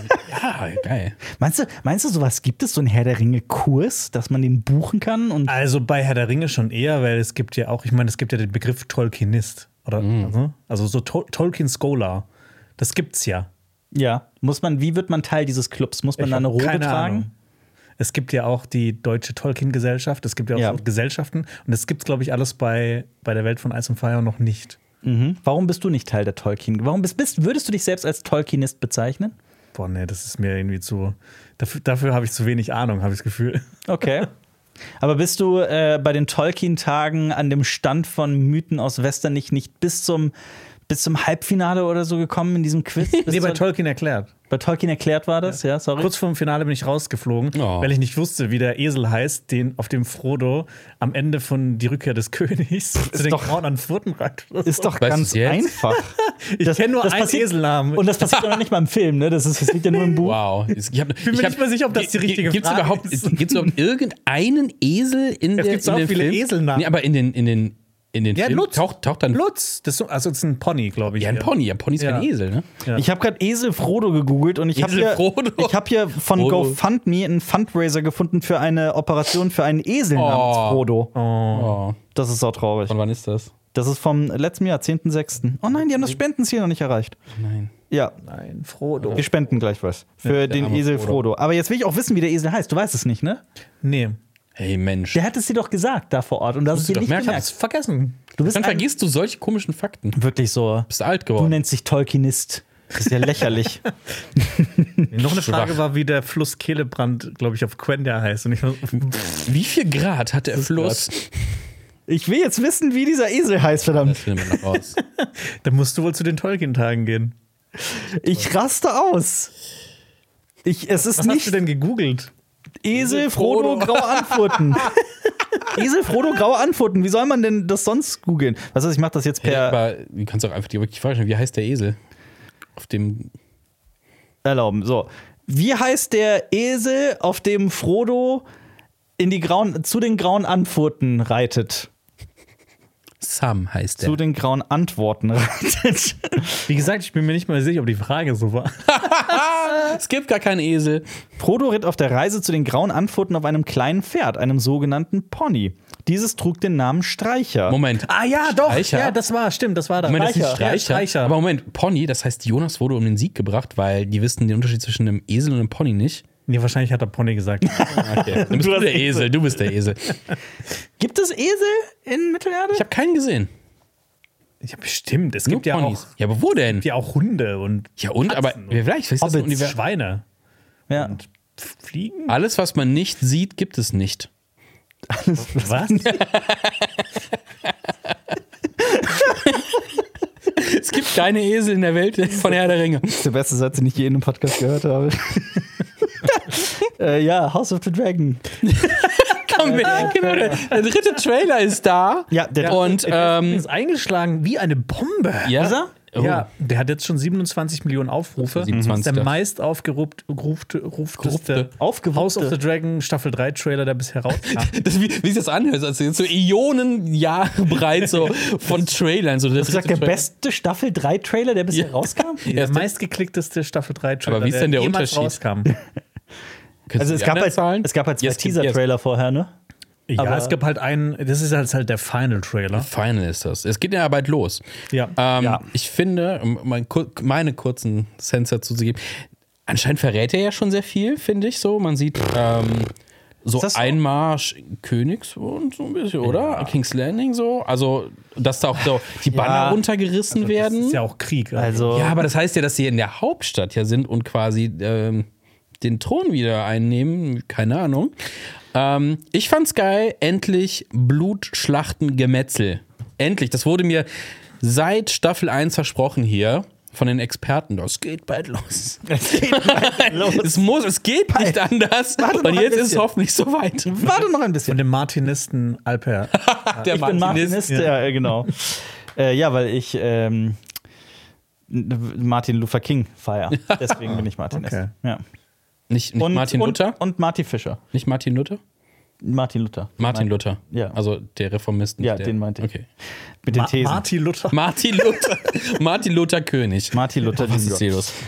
ja, geil. Meinst du, sowas gibt es, so einen Herr der Ringe-Kurs, dass man den buchen kann? Und Also bei Herr der Ringe schon eher, weil es gibt ja auch, ich meine, es gibt ja den Begriff Tolkienist. Oder, also so Tolkien-Scholar. Das gibt's ja. ja, wie wird man Teil dieses Clubs? Muss man da eine Robe Keine tragen? Ahnung. Es gibt ja auch die Deutsche Tolkien-Gesellschaft, es gibt ja auch so Gesellschaften. Und das gibt's, glaube ich, alles bei der Welt von Eis und Feuer noch nicht. Mhm. Warum bist du nicht Teil der Tolkien? Würdest du dich selbst als Tolkienist bezeichnen? Boah, nee, das ist mir irgendwie zu. Dafür habe ich zu wenig Ahnung, habe ich das Gefühl. Okay. Aber bist du bei den Tolkien-Tagen an dem Stand von Mythen aus Westernich nicht bis zum Halbfinale oder so gekommen in diesem Quiz? Nee, bei Tolkien erklärt. Bei Tolkien erklärt war das, ja, sorry. Kurz vor dem Finale bin ich rausgeflogen, weil ich nicht wusste, wie der Esel heißt, auf dem Frodo am Ende von Die Rückkehr des Königs zu den Grauen an Furten reitet. Ist doch ganz einfach. Ich kenne nur einen Eselnamen. Und das passiert ja noch nicht mal im Film, ne? Das liegt ja nur im Buch. Wow. Ich bin mir nicht mehr sicher, ob das die richtige Frage ist. Gibt es überhaupt irgendeinen Esel in Es gibt so viele Film? Eselnamen. Nee, aber in den Ja, Film Lutz. taucht dann. Lutz. Das ist ein Pony, glaube ich. Ja, ein Pony. Ja, Pony ist kein Esel, ne? Ja. Ich habe gerade Esel Frodo gegoogelt und ich habe hier von GoFundMe einen Fundraiser gefunden für eine Operation für einen Esel namens Frodo. Oh. Das ist so traurig. Von wann ist das? Das ist vom letzten Jahr, 10.06. Oh nein, die haben das Spendenziel noch nicht erreicht. Nein. Ja, Nein, Frodo. wir spenden gleich was für den arme Esel Frodo. Frodo. Aber jetzt will ich auch wissen, wie der Esel heißt. Du weißt es nicht, ne? Nee. Hey, Mensch. Der hat es dir doch gesagt da vor Ort und das ist dir doch nicht merken. gemerkt. Vergessen. Du bist Dann vergisst du solche komischen Fakten. wirklich so. Bist alt Du geworden. nennst dich Tolkienist. Das ist ja lächerlich. Noch eine Frage war, wie der Fluss Kehlebrand, glaube ich, auf Quenya heißt. Und Wie viel Grad hat der Fluss? Ich will jetzt wissen, wie dieser Esel heißt, verdammt. Das finden wir noch raus. dann musst du wohl zu den Tolkien-Tagen gehen. Ich raste aus. Es ist Was nicht hast du denn gegoogelt? Esel, Frodo, graue Antworten. Esel, Frodo, graue Antworten. Wie soll man denn das sonst googeln? Was heißt, ich mache das jetzt per Aber du kannst auch einfach die Frage stellen, wie heißt der Esel? Auf dem. erlauben. So. Wie heißt der Esel, auf dem Frodo zu den grauen Antworten reitet? Sam heißt der. Zu den grauen Antworten reitet. Wie gesagt, ich bin mir nicht mal sicher, ob die Frage so war. Es gibt gar keinen Esel. Frodo ritt auf der Reise zu den grauen Antworten auf einem kleinen Pferd, einem sogenannten Pony. Dieses trug den Namen Streicher. Moment. Ah ja, doch. Streicher? Ja, das war da. Moment, das ist ein Ja, Streicher. Aber Moment, Pony, das heißt, Jonas wurde um den Sieg gebracht, weil die wissen den Unterschied zwischen einem Esel und einem Pony nicht. Nee, wahrscheinlich hat der Pony gesagt. Okay. Du bist der Esel, du bist der Esel. Gibt es Esel in Mittelerde? Ich habe keinen gesehen. Ja, bestimmt. Es Nur gibt ja Ponys. auch, Ja, aber wo denn? Hunde und Ja, und? Aber Katzen vielleicht ist das ein Universum. Schweine Ja. und Fliegen. Alles, was man nicht sieht, gibt es nicht. Was? Es gibt keine Esel in der Welt von Herr der Ringe. Das ist der beste Satz, den ich je in einem Podcast gehört habe. Ja, House of the Dragon. Komm, genau, der dritte Trailer ist da. Ja, der Und ist eingeschlagen wie eine Bombe. ja. Ist er? Oh. Ja, der hat jetzt schon 27 Millionen Aufrufe. 27. Das ist der meist aufgerufteste House of the Dragon Staffel 3 Trailer, der bisher rauskam. Das, wie sich das anhört, also jetzt so Ionenjahre breit so von Trailern. So Du sagst, der beste Staffel 3 Trailer, der bisher rauskam? Der meistgeklickteste Staffel 3 Trailer, Aber wie ist denn der jemals Unterschied? rauskam. Also es gab halt zwei Yes, Teaser-Trailer vorher, ne? Ja, Aber es gab halt das ist halt der Final-Trailer. Final ist das. Es geht ja bald los. Ja. Ja. Ich finde, um meine kurzen Sense dazu zu geben, anscheinend verrät er ja schon sehr viel, finde ich so. Man sieht so Ist das so? Einmarsch Königs und so ein bisschen, oder? Ja. King's Landing so. Also, dass da auch so die Banner runtergerissen werden. Das ist ja auch Krieg. Also, Ja, aber das heißt ja, dass sie in der Hauptstadt ja sind und quasi den Thron wieder einnehmen. Keine Ahnung. Ich fand's geil. Endlich Blut, Schlachten, Gemetzel. Endlich. Das wurde mir seit Staffel 1 versprochen hier von den Experten. Das geht bald los. Es geht nicht anders. Und jetzt ist es hoffentlich soweit. warte noch ein bisschen. Von dem Martinisten Alper. Der Ich bin Martinist, ja, genau. Ja, weil ich Martin Luther King feiere. Deswegen bin ich Martin S. Ja. Nicht Martin Luther? Und Marty Fischer. Nicht Martin Luther? Martin Luther. Martin Luther. Ja. Also der Reformist. Ja, den meinte ich. Okay. Mit den Thesen. Martin Luther. Martin Luther König. Martin Luther. Was ist hier los?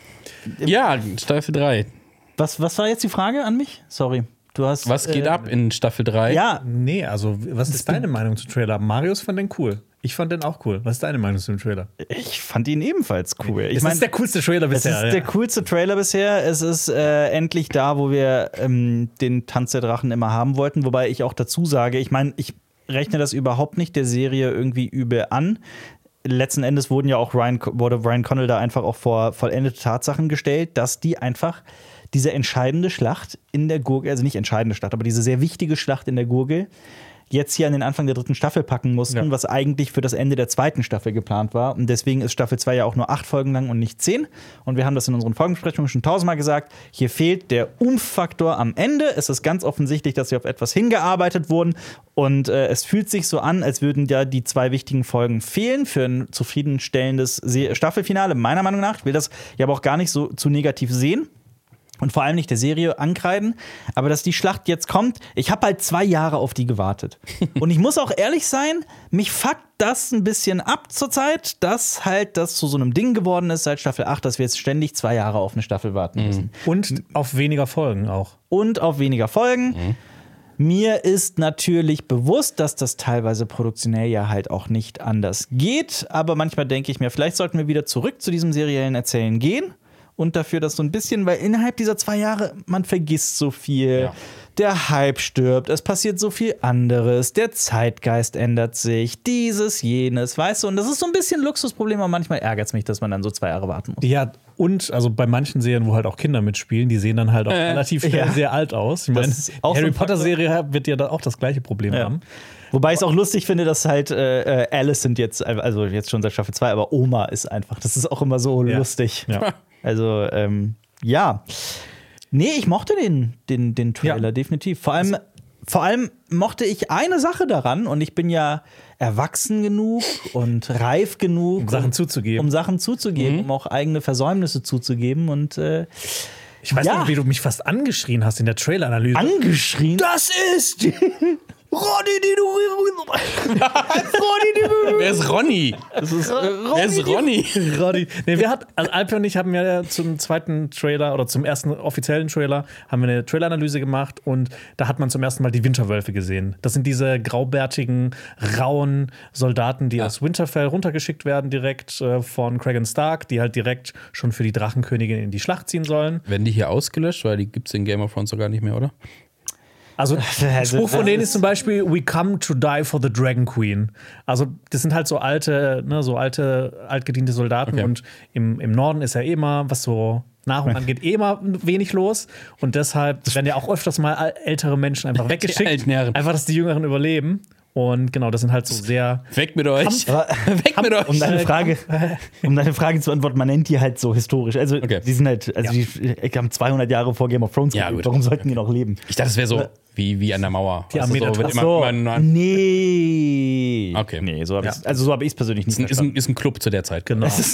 Ja, Staffel 3. Was war jetzt die Frage an mich? Sorry. Was geht ab in Staffel 3? Ja. Nee, also was ist deine Meinung zum Trailer? Marius fand den cool. Ich fand den auch cool. Was ist deine Meinung zum Trailer? Ich fand ihn ebenfalls cool. Es ist der coolste Trailer bisher. Es ist der coolste Trailer bisher. Es ist endlich da, wo wir den Tanz der Drachen immer haben wollten. Wobei ich auch dazu sage, ich meine, ich rechne das überhaupt nicht der Serie irgendwie übel an. Letzten Endes wurde Ryan Connell da einfach auch vor vollendete Tatsachen gestellt, dass die einfach diese entscheidende Schlacht in der Gurgel, also nicht entscheidende Schlacht, aber diese sehr wichtige Schlacht in der Gurgel jetzt hier an den Anfang der 3. Staffel packen mussten, was eigentlich für das Ende der 2. Staffel geplant war. Und deswegen ist Staffel 2 ja auch nur 8 Folgen lang und nicht 10. Und wir haben das in unseren Folgenbesprechungen schon 1000-mal gesagt. Hier fehlt der Umf-Faktor am Ende. Es ist ganz offensichtlich, dass sie auf etwas hingearbeitet wurden. Und es fühlt sich so an, als würden ja die 2 wichtigen Folgen fehlen für ein zufriedenstellendes Staffelfinale. Meiner Meinung nach. Ich will das ja aber auch gar nicht so zu negativ sehen. Und vor allem nicht der Serie ankreiden. Aber dass die Schlacht jetzt kommt, ich habe halt 2 Jahre auf die gewartet. Und ich muss auch ehrlich sein, mich fuckt das ein bisschen ab zur Zeit, dass halt das zu so einem Ding geworden ist seit Staffel 8, dass wir jetzt ständig 2 Jahre auf eine Staffel warten müssen. Und auf weniger Folgen auch. Und auf weniger Folgen. Mir ist natürlich bewusst, dass das teilweise produktionell ja halt auch nicht anders geht. Aber manchmal denke ich mir, vielleicht sollten wir wieder zurück zu diesem seriellen Erzählen gehen. Und dafür das so ein bisschen, weil innerhalb dieser 2 Jahre, man vergisst so viel, Ja. Der Hype stirbt, es passiert so viel anderes, der Zeitgeist ändert sich, dieses, jenes, weißt du? Und das ist so ein bisschen ein Luxusproblem, aber manchmal ärgert es mich, dass man dann so 2 Jahre warten muss. Ja, und also bei manchen Serien, wo halt auch Kinder mitspielen, die sehen dann halt auch relativ schnell sehr alt aus. Ich meine, ist die auch so Harry ein Potter-Serie wird ja da auch das gleiche Problem haben. Wobei ich es auch lustig finde, dass halt Alicent jetzt, also jetzt schon seit Staffel 2, aber Oma ist einfach. Das ist auch immer so lustig. Ja. Also, ja. Nee, ich mochte den Trailer, definitiv. Vor allem mochte ich eine Sache daran, und ich bin ja erwachsen genug und reif genug, Um Sachen zuzugeben. Um auch eigene Versäumnisse zuzugeben. Und Ich weiß noch, wie du mich fast angeschrien hast in der Trailer-Analyse. Angeschrien? Das ist Wer ist Ronny? Wer ist Ronny? Roddy. Nee, also Alper und ich haben ja zum zweiten Trailer oder zum ersten offiziellen Trailer haben wir eine Traileranalyse gemacht, und da hat man zum ersten Mal die Winterwölfe gesehen. Das sind diese graubärtigen, rauen Soldaten, die aus Winterfell runtergeschickt werden, direkt von Cregan Stark, die halt direkt schon für die Drachenkönigin in die Schlacht ziehen sollen. Werden die hier ausgelöscht? Weil die gibt es in Game of Thrones sogar nicht mehr, oder? Also, ein Spruch von denen ist zum Beispiel: We come to die for the Dragon Queen. Also, das sind halt so alte, altgediente Soldaten. Okay. Und im Norden ist ja immer, was so Nahrung angeht, immer wenig los. Und deshalb werden ja auch öfters mal ältere Menschen einfach weggeschickt. alten Herren. Einfach, dass die Jüngeren überleben. Und genau, das sind halt so sehr. Weg mit euch. Weg mit euch. Um deine Frage zu beantworten, man nennt die halt so historisch. Also, die sind halt, die haben 200 Jahre vor Game of Thrones gelebt. Warum sollten die noch leben? Ich dachte, es wäre so wie an der Mauer. Die Armee der wird immer Nee. Okay. Nee, so habe ich es persönlich nicht verstanden. Ist ein Club zu der Zeit. Genau. Das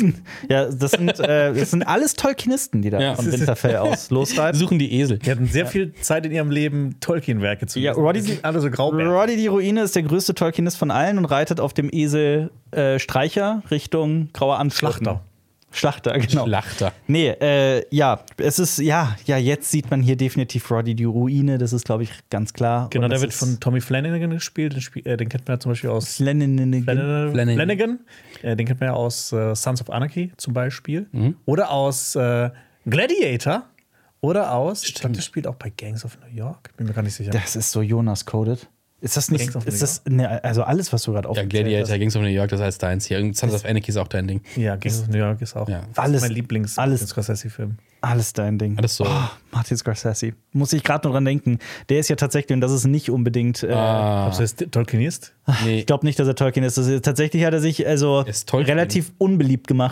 sind alles Tolkienisten, die da von Winterfell aus losreiten. Suchen die Esel. Die hatten sehr viel Zeit in ihrem Leben, Tolkien-Werke zu lesen. Roddy, Die sind alle so graubär. Roddy die Ruine ist der größte Tolkienist von allen und reitet auf dem Esel Streicher Richtung grauer Anschlachter. Schlachter, genau. Schlachter. Nee, es ist, jetzt sieht man hier definitiv Roddy die Ruine, das ist, glaube ich, ganz klar. Genau, und der wird von Tommy Flanagan gespielt. Den kennt man ja zum Beispiel aus Flanagan. Flanagan. Den kennt man ja aus Sons of Anarchy zum Beispiel. Oder aus Gladiator. Oder aus, ich glaube, der spielt auch bei Gangs of New York. Bin mir gar nicht sicher. Das ist so Jonas-coded. Ist das nicht, also alles, was du gerade aufgezählt hast? Gladiator, Gangs of New York, das heißt deins hier. Sons of Anarchy ist auch dein Ding. Ja, Gangs of New York ist auch alles, mein Lieblings-Scorsese-Film. Alles dein Ding. Alles so. Martin Scorsese. Muss ich gerade noch dran denken. Der ist ja tatsächlich, und das ist nicht unbedingt. Glaubst du, er ist Tolkienist? Nee. Ich glaube nicht, dass er Tolkien ist. Tatsächlich hat er sich relativ unbeliebt gemacht. Ja.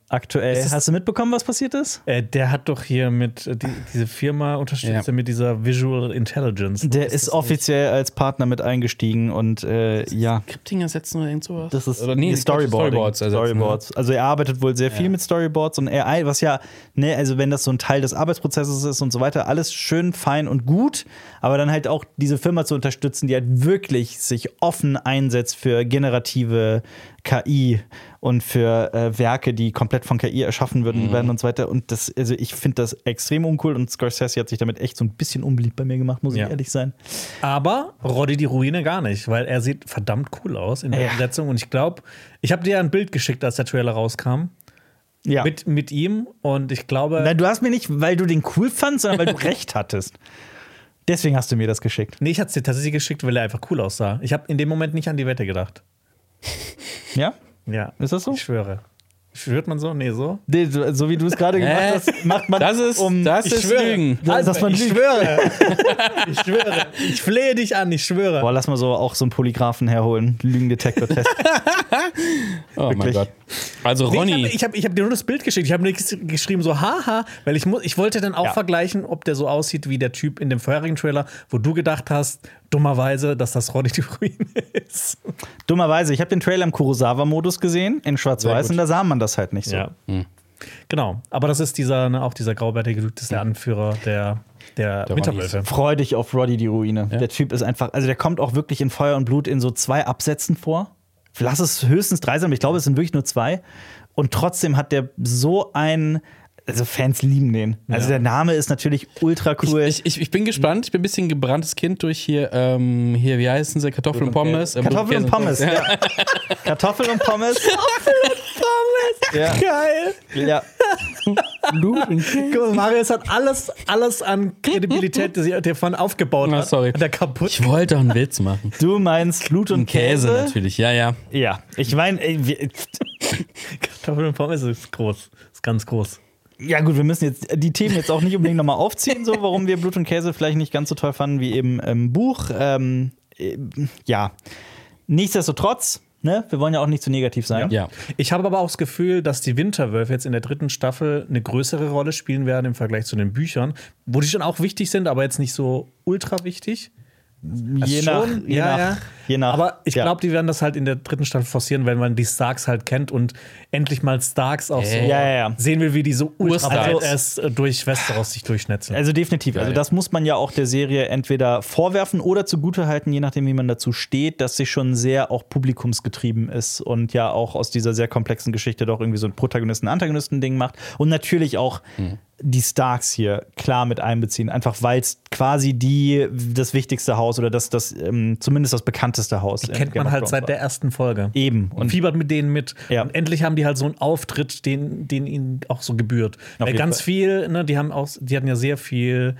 aktuell. Hast du mitbekommen, was passiert ist? Der hat doch hier mit diese Firma unterstützt mit dieser Visual Intelligence. Der ist offiziell als Partner mit eingestiegen und Scripting ersetzen oder irgend sowas? Das ist Storyboards. Also er arbeitet wohl sehr viel mit Storyboards und AI, was also wenn das so ein Teil des Arbeitsprozesses ist und so weiter, alles schön, fein und gut, aber dann halt auch diese Firma zu unterstützen, die halt wirklich sich offen einsetzt für generative KI und für Werke, die komplett von KI erschaffen werden und so weiter. Und ich finde das extrem uncool und Scorsese hat sich damit echt so ein bisschen unbeliebt bei mir gemacht, muss ich ehrlich sein. Aber Roddy die Ruine gar nicht, weil er sieht verdammt cool aus in der Umsetzung. Und ich glaube, ich habe dir ein Bild geschickt, als der Trailer rauskam. Ja. Mit ihm und ich glaube. Nein, du hast mir nicht, weil du den cool fandst, sondern weil du recht hattest. Deswegen hast du mir das geschickt. Nee, ich hatte es dir tatsächlich geschickt, weil er einfach cool aussah. Ich habe in dem Moment nicht an die Wette gedacht. Ja? Ja. Ist das so? Ich schwöre. Schwört man so? Nee, so? Nee, so wie du es gerade gemacht hast, macht man das ist Lügen. Ich schwöre. Ich schwöre. Ich flehe dich an, ich schwöre. Boah, lass mal auch so einen Polygraphen herholen. Lügendetektor-Test. Oh mein Gott. Also Ronny. Ich hab dir nur das Bild geschickt. Ich habe nichts geschrieben, so haha, weil ich wollte dann auch vergleichen, ob der so aussieht wie der Typ in dem vorherigen Trailer, wo du gedacht hast, dummerweise, dass das Roddy die Ruine ist. Dummerweise. Ich habe den Trailer im Kurosawa-Modus gesehen, in Schwarz-Weiß, und da sah man das halt nicht so. Ja. Genau. Aber das ist dieser graubärtige Dude, das ist der Anführer der Winterwölfe. Freu dich auf Roddy die Ruine. Ja. Der Typ ist einfach, also der kommt auch wirklich in Feuer und Blut in so 2 Absätzen vor. Lass es höchstens 3 sein, aber ich glaube, es sind wirklich nur 2. Und trotzdem hat der so ein. Also Fans lieben den. Also der Name ist natürlich ultra cool. Ich bin gespannt. Ich bin ein bisschen gebranntes Kind durch hier wie heißen sie? Kartoffeln und Pommes. Kartoffeln und Pommes, ja. Kartoffeln und Pommes. Ja. Geil. Ja. Guck mal, Marius hat alles an Kredibilität, der davon aufgebaut hat. Sorry. Der kaputt. Ich wollte doch einen Witz machen. Du meinst Blut und Käse natürlich, ja. Ja, ich meine, Kartoffeln und Pommes ist groß. Ist ganz groß. Ja gut, wir müssen jetzt die Themen jetzt auch nicht unbedingt nochmal aufziehen, so warum wir Blut und Käse vielleicht nicht ganz so toll fanden wie eben im Buch. Ja, nichtsdestotrotz, ne, wir wollen ja auch nicht zu negativ sein. Ja. Ich habe aber auch das Gefühl, dass die Winterwölfe jetzt in der 3. Staffel eine größere Rolle spielen werden im Vergleich zu den Büchern, wo die schon auch wichtig sind, aber jetzt nicht so ultra wichtig. Je nach. Aber ich glaube, die werden das halt in der 3. Staffel forcieren, wenn man die Starks halt kennt und endlich mal Starks auch so sehen will, wie die so ultra erst durch Westeros sich durchschnetzeln. Also definitiv. Also das muss man ja auch der Serie entweder vorwerfen oder zugutehalten, je nachdem, wie man dazu steht, dass sie schon sehr auch publikumsgetrieben ist und ja auch aus dieser sehr komplexen Geschichte doch irgendwie so ein Protagonisten-Antagonisten-Ding macht. Und natürlich auch die Starks hier klar mit einbeziehen, einfach weil es quasi das wichtigste Haus oder das zumindest das bekannteste Haus die kennt man halt seit der ersten Folge. Eben. Und fiebert mit denen mit. Ja. Und endlich haben die halt so einen Auftritt, den ihnen auch so gebührt. Weil ganz viel, ne, die hatten ja sehr viel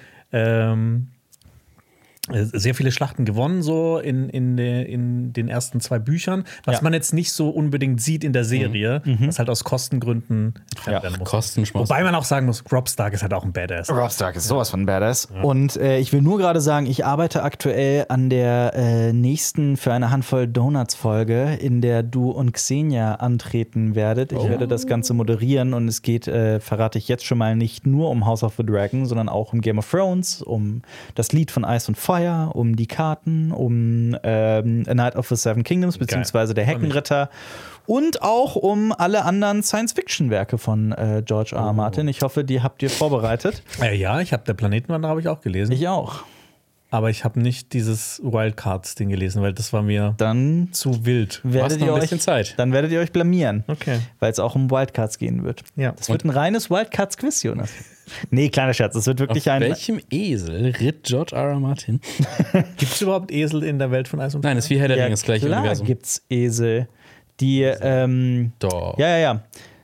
sehr viele Schlachten gewonnen, so in den ersten 2 Büchern, was man jetzt nicht so unbedingt sieht in der Serie, was halt aus Kostengründen entfernt werden muss. Wobei man auch sagen muss, Robb Stark ist halt auch ein Badass. Robb Stark ist sowas von ein Badass. Ja. Und ich will nur gerade sagen, ich arbeite aktuell an der nächsten für eine Handvoll Donuts-Folge, in der du und Xenia antreten werdet. Ich werde das Ganze moderieren und es geht, verrate ich jetzt schon mal, nicht nur um House of the Dragon, sondern auch um Game of Thrones, um das Lied von Eis und Feuer, um die Karten, um A Night of the Seven Kingdoms, beziehungsweise der Heckenritter und auch um alle anderen Science-Fiction-Werke von George R. R. Martin. Ich hoffe, die habt ihr vorbereitet. Ja, ich habe der Planetenwanderer habe ich auch gelesen. Ich auch. Aber ich habe nicht dieses Wildcards-Ding gelesen, weil das war mir dann zu wild. Dann werdet ihr euch blamieren. Okay. Weil es auch um Wildcards gehen wird. Ja. Das wird ein reines Wildcards-Quiz, Jonas. Nee, kleiner Scherz. Es wird wirklich Auf welchem Esel ritt George R. R. Martin? Gibt es überhaupt Esel in der Welt von Eis und Feuer? Nein, das ist wie Herr der Ringe, das gleiche Universum. Gibt's Esel. Die, Doch. Ja.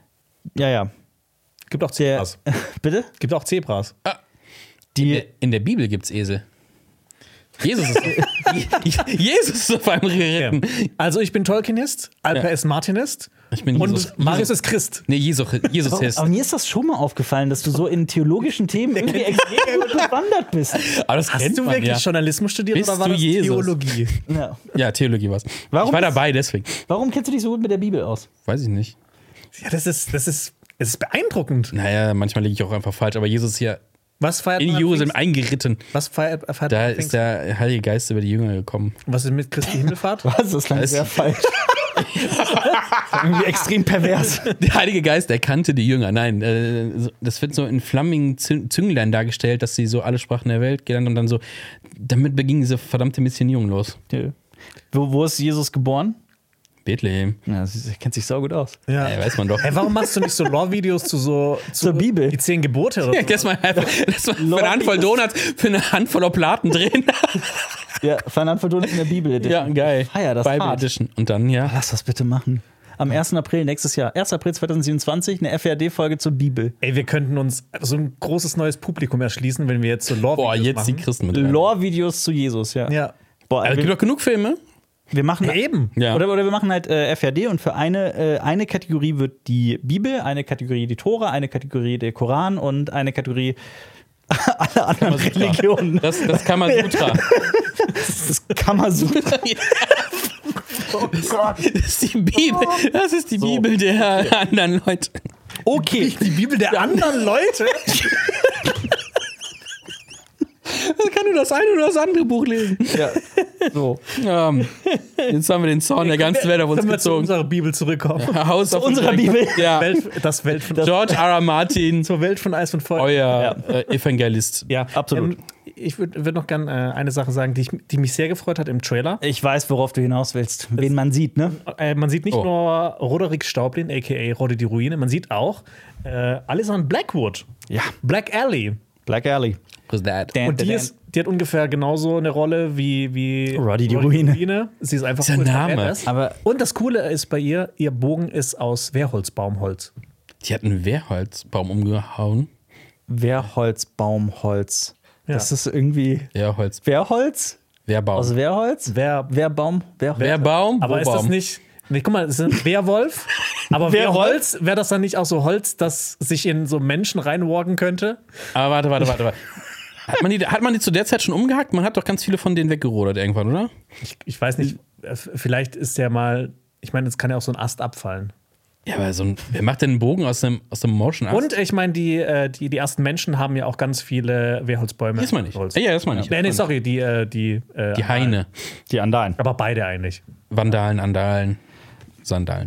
Gibt auch Zebras. Bitte? Gibt auch Zebras. In der Bibel gibt's Esel. Jesus ist auf einem geritten. Also ich bin Tolkienist, Alper ist Martinist ich bin und Marius ist Christ. Nee, Jesus ist. Aber mir ist das schon mal aufgefallen, dass du so in theologischen Themen irgendwie extrem gut bewandert bist. Aber das Hast du wirklich Journalismus studiert Bist oder war du das Jesus? Theologie? Ja, Theologie war's. Ich war dabei, deswegen. Warum kennst du dich so gut mit der Bibel aus? Weiß ich nicht. Ja, das ist Es ist beeindruckend. Naja, manchmal liege ich auch einfach falsch, aber Jesus ist ja Was feiert in man Jerusalem eingeritten. Was feiert Da ist der Heilige Geist über die Jünger gekommen. Was ist mit Christi Himmelfahrt? Was? Das klang sehr falsch. Irgendwie extrem pervers. Der Heilige Geist erkannte die Jünger. Nein, das wird so in flammigen Zünglein dargestellt, dass sie so alle Sprachen der Welt gelernt und dann so, damit beging diese verdammte Missionierung los. Ja. Wo ist Jesus geboren? Bethlehem. Ja, er kennt sich saugut aus. Ja. Weiß man doch. Hey, warum machst du nicht so Lore-Videos zur Bibel? Die 10 Gebote oder so? Ja, lass mal für eine Handvoll Donuts, für eine Handvoll Platen drehen. Ja, Fernand Verdun in der Bibel Edition. Ja, geil. Feier das Bible hart. Edition. Und dann, ja. Lass das bitte machen. Am 1. April nächstes Jahr, 1. April 2027, eine FRD-Folge zur Bibel. Ey, wir könnten uns so ein großes neues Publikum erschließen, wenn wir jetzt so Lore-Videos Boah, jetzt machen. die Christen mit rein. Lore-Videos zu Jesus, ja. Ja. Boah, Es gibt doch genug Filme. wir machen Ja, eben. Ja. Oder wir machen halt FRD und für eine Kategorie wird die Bibel, eine Kategorie die Tora, eine Kategorie der Koran und eine Kategorie alle anderen Religionen. Das Kamasutra. Das Kamasutra. Das ist die Bibel. Das ist die Bibel der anderen Leute. Okay. Die Bibel der anderen Leute? Also kann nur das eine oder das andere Buch lesen. Ja. So. Jetzt haben wir den Zorn der ganzen Welt auf uns Können wir zu gezogen. unserer Bibel zurückkommen? Haus auf unserer Bibel. Ja. Das Welt von George R. R. Martin, zur Welt von Eis und Feuer. euer Evangelist. Ja, Absolut. Ich würd noch gerne eine Sache sagen, die mich sehr gefreut hat im Trailer. Ich weiß, worauf du hinaus willst. Wen man sieht, ne? Man sieht nicht nur Roderick Staublin, a.k.a. Roddy die Ruine, man sieht auch Alison Blackwood. Ja. Black Alley. Black Alley. Who's that? Und die hat ungefähr genauso eine Rolle wie Roddy die Ruine. Sie ist einfach Der ultra Name. badass. Aber Und das Coole ist bei ihr Bogen ist aus Wehrholzbaumholz. Die hat einen Wehrholzbaum umgehauen. Wehrholz, Baumholz. Ja. Das ist irgendwie. Wehrholz. Wehrholz? Wehrbaum. Aus Wehrholz? Wehrbaum? Wehrbaum? Aber ist das Wobaum. nicht. Nee, guck mal, es ist ein Wehrwolf. Aber Wehrholz, wäre das dann nicht auch so Holz, das sich in so Menschen reinwalken könnte? Aber warte. Hat man die zu der Zeit schon umgehackt? Man hat doch ganz viele von denen weggerodert irgendwann, oder? Ich weiß nicht, vielleicht ist der mal. Ich meine, es kann ja auch so ein Ast abfallen. Ja, aber wer macht denn einen Bogen aus dem Motion-Ast? Und ich meine, die ersten Menschen haben ja auch ganz viele Wehrholzbäume. Das meine ich. Holz. Ja, das meine ich. Nee, sorry, die Die Haine. Die Andalen. Aber beide eigentlich. Vandalen, Andalen, Sandalen.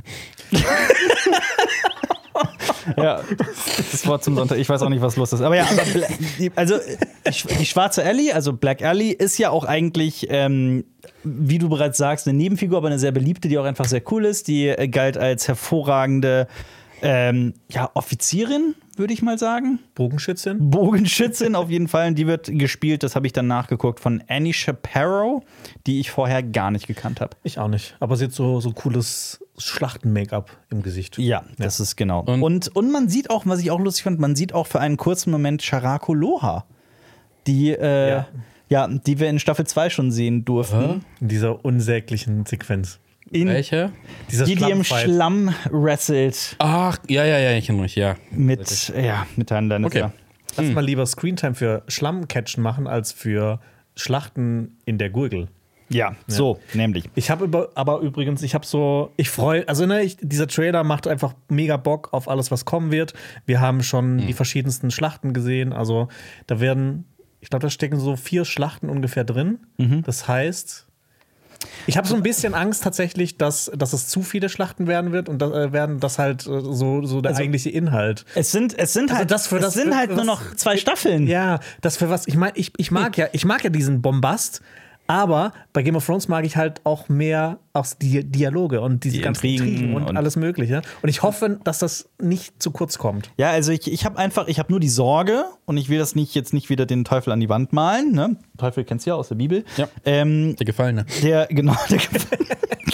Ja, das Wort zum Sonntag. Ich weiß auch nicht, was los ist. Aber ja, also die schwarze Alley, also Black Alley, ist ja auch eigentlich, wie du bereits sagst, eine Nebenfigur, aber eine sehr beliebte, die auch einfach sehr cool ist. Die galt als hervorragende Offizierin, würde ich mal sagen. Bogenschützin? Bogenschützin auf jeden Fall. Und die wird gespielt, das habe ich dann nachgeguckt, von Annie Shapiro, die ich vorher gar nicht gekannt habe. Ich auch nicht. Aber sie hat so cooles Schlachten-Make-up im Gesicht. Ja, das ist genau. Und- Und man sieht auch, was ich auch lustig fand, man sieht auch für einen kurzen Moment Charako Loha, die die wir in Staffel 2 schon sehen durften. In dieser unsäglichen Sequenz. Welche? Dieser Die im Schlammfight. Schlamm wrestelt Ach, ja, ich erinnere mich, ja. mit miteinander. Okay. Lass mal lieber Screentime für Schlammcatchen machen, als für Schlachten in der Gurgel. Ja, so, nämlich. Ich habe aber übrigens, dieser Trailer macht einfach mega Bock auf alles, was kommen wird. Wir haben schon die verschiedensten Schlachten gesehen. Also da ich glaube, da stecken so 4 Schlachten ungefähr drin. Das heißt, ich habe so ein bisschen Angst tatsächlich, dass es zu viele Schlachten werden wird und das halt so der eigentliche Inhalt. Es sind halt nur noch 2 Staffeln. Ja, das für was, ich meine, ich mag ja diesen Bombast, aber bei Game of Thrones mag ich halt auch mehr aus die Dialoge und diese ganzen Intrigen und alles Mögliche. Und ich hoffe, dass das nicht zu kurz kommt. Ja, also ich habe nur die Sorge, und ich will das jetzt nicht wieder den Teufel an die Wand malen, ne? Teufel kennst du ja aus der Bibel. Ja. Der Gefallene. Der Gefallene.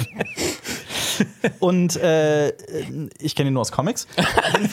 Und ich kenne ihn nur aus Comics. Auf jeden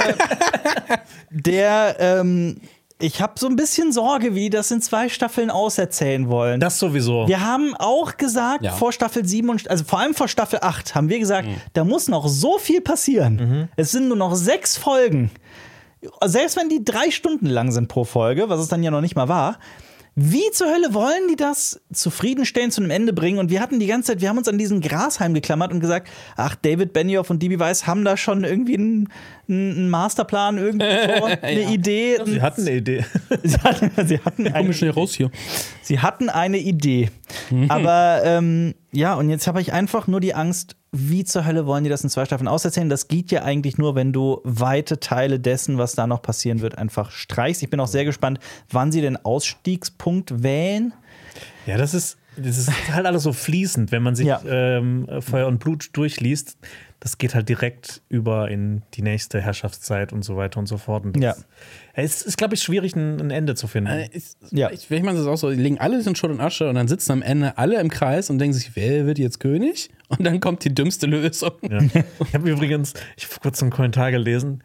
Fall, ich habe so ein bisschen Sorge, wie die das in 2 Staffeln auserzählen wollen. Das sowieso. Wir haben auch gesagt, vor Staffel 7 also vor allem vor Staffel 8 haben wir gesagt, da muss noch so viel passieren. Es sind nur noch 6 Folgen. Selbst wenn die 3 Stunden lang sind pro Folge, was es dann ja noch nicht mal war, Wie zur Hölle wollen die das zufriedenstellend zu einem Ende bringen? Und wir hatten die ganze Zeit, wir haben uns an diesen Grashalm geklammert und gesagt, ach, David Benioff und D.B. Weiss haben da schon irgendwie einen Masterplan, irgendwie eine Idee. Sie hatten eine Idee. Sie hatten Komm schnell raus hier. Sie hatten eine Idee. Aber ja, und jetzt habe ich einfach nur die Angst, wie zur Hölle wollen die das in 2 Staffeln auserzählen? Das geht ja eigentlich nur, wenn du weite Teile dessen, was da noch passieren wird, einfach streichst. Ich bin auch sehr gespannt, wann sie den Ausstiegspunkt wählen. Ja, das ist halt alles so fließend, wenn man sich Feuer und Blut durchliest. Das geht halt direkt über in die nächste Herrschaftszeit und so weiter und so fort. Und es ist, glaube ich, schwierig, ein Ende zu finden. Ich meine, das ist auch so, die legen alle in Schutt und Asche und dann sitzen am Ende alle im Kreis und denken sich, wer wird jetzt König? Und dann kommt die dümmste Lösung. Ja. Ich habe übrigens, vor kurzem einen Kommentar gelesen,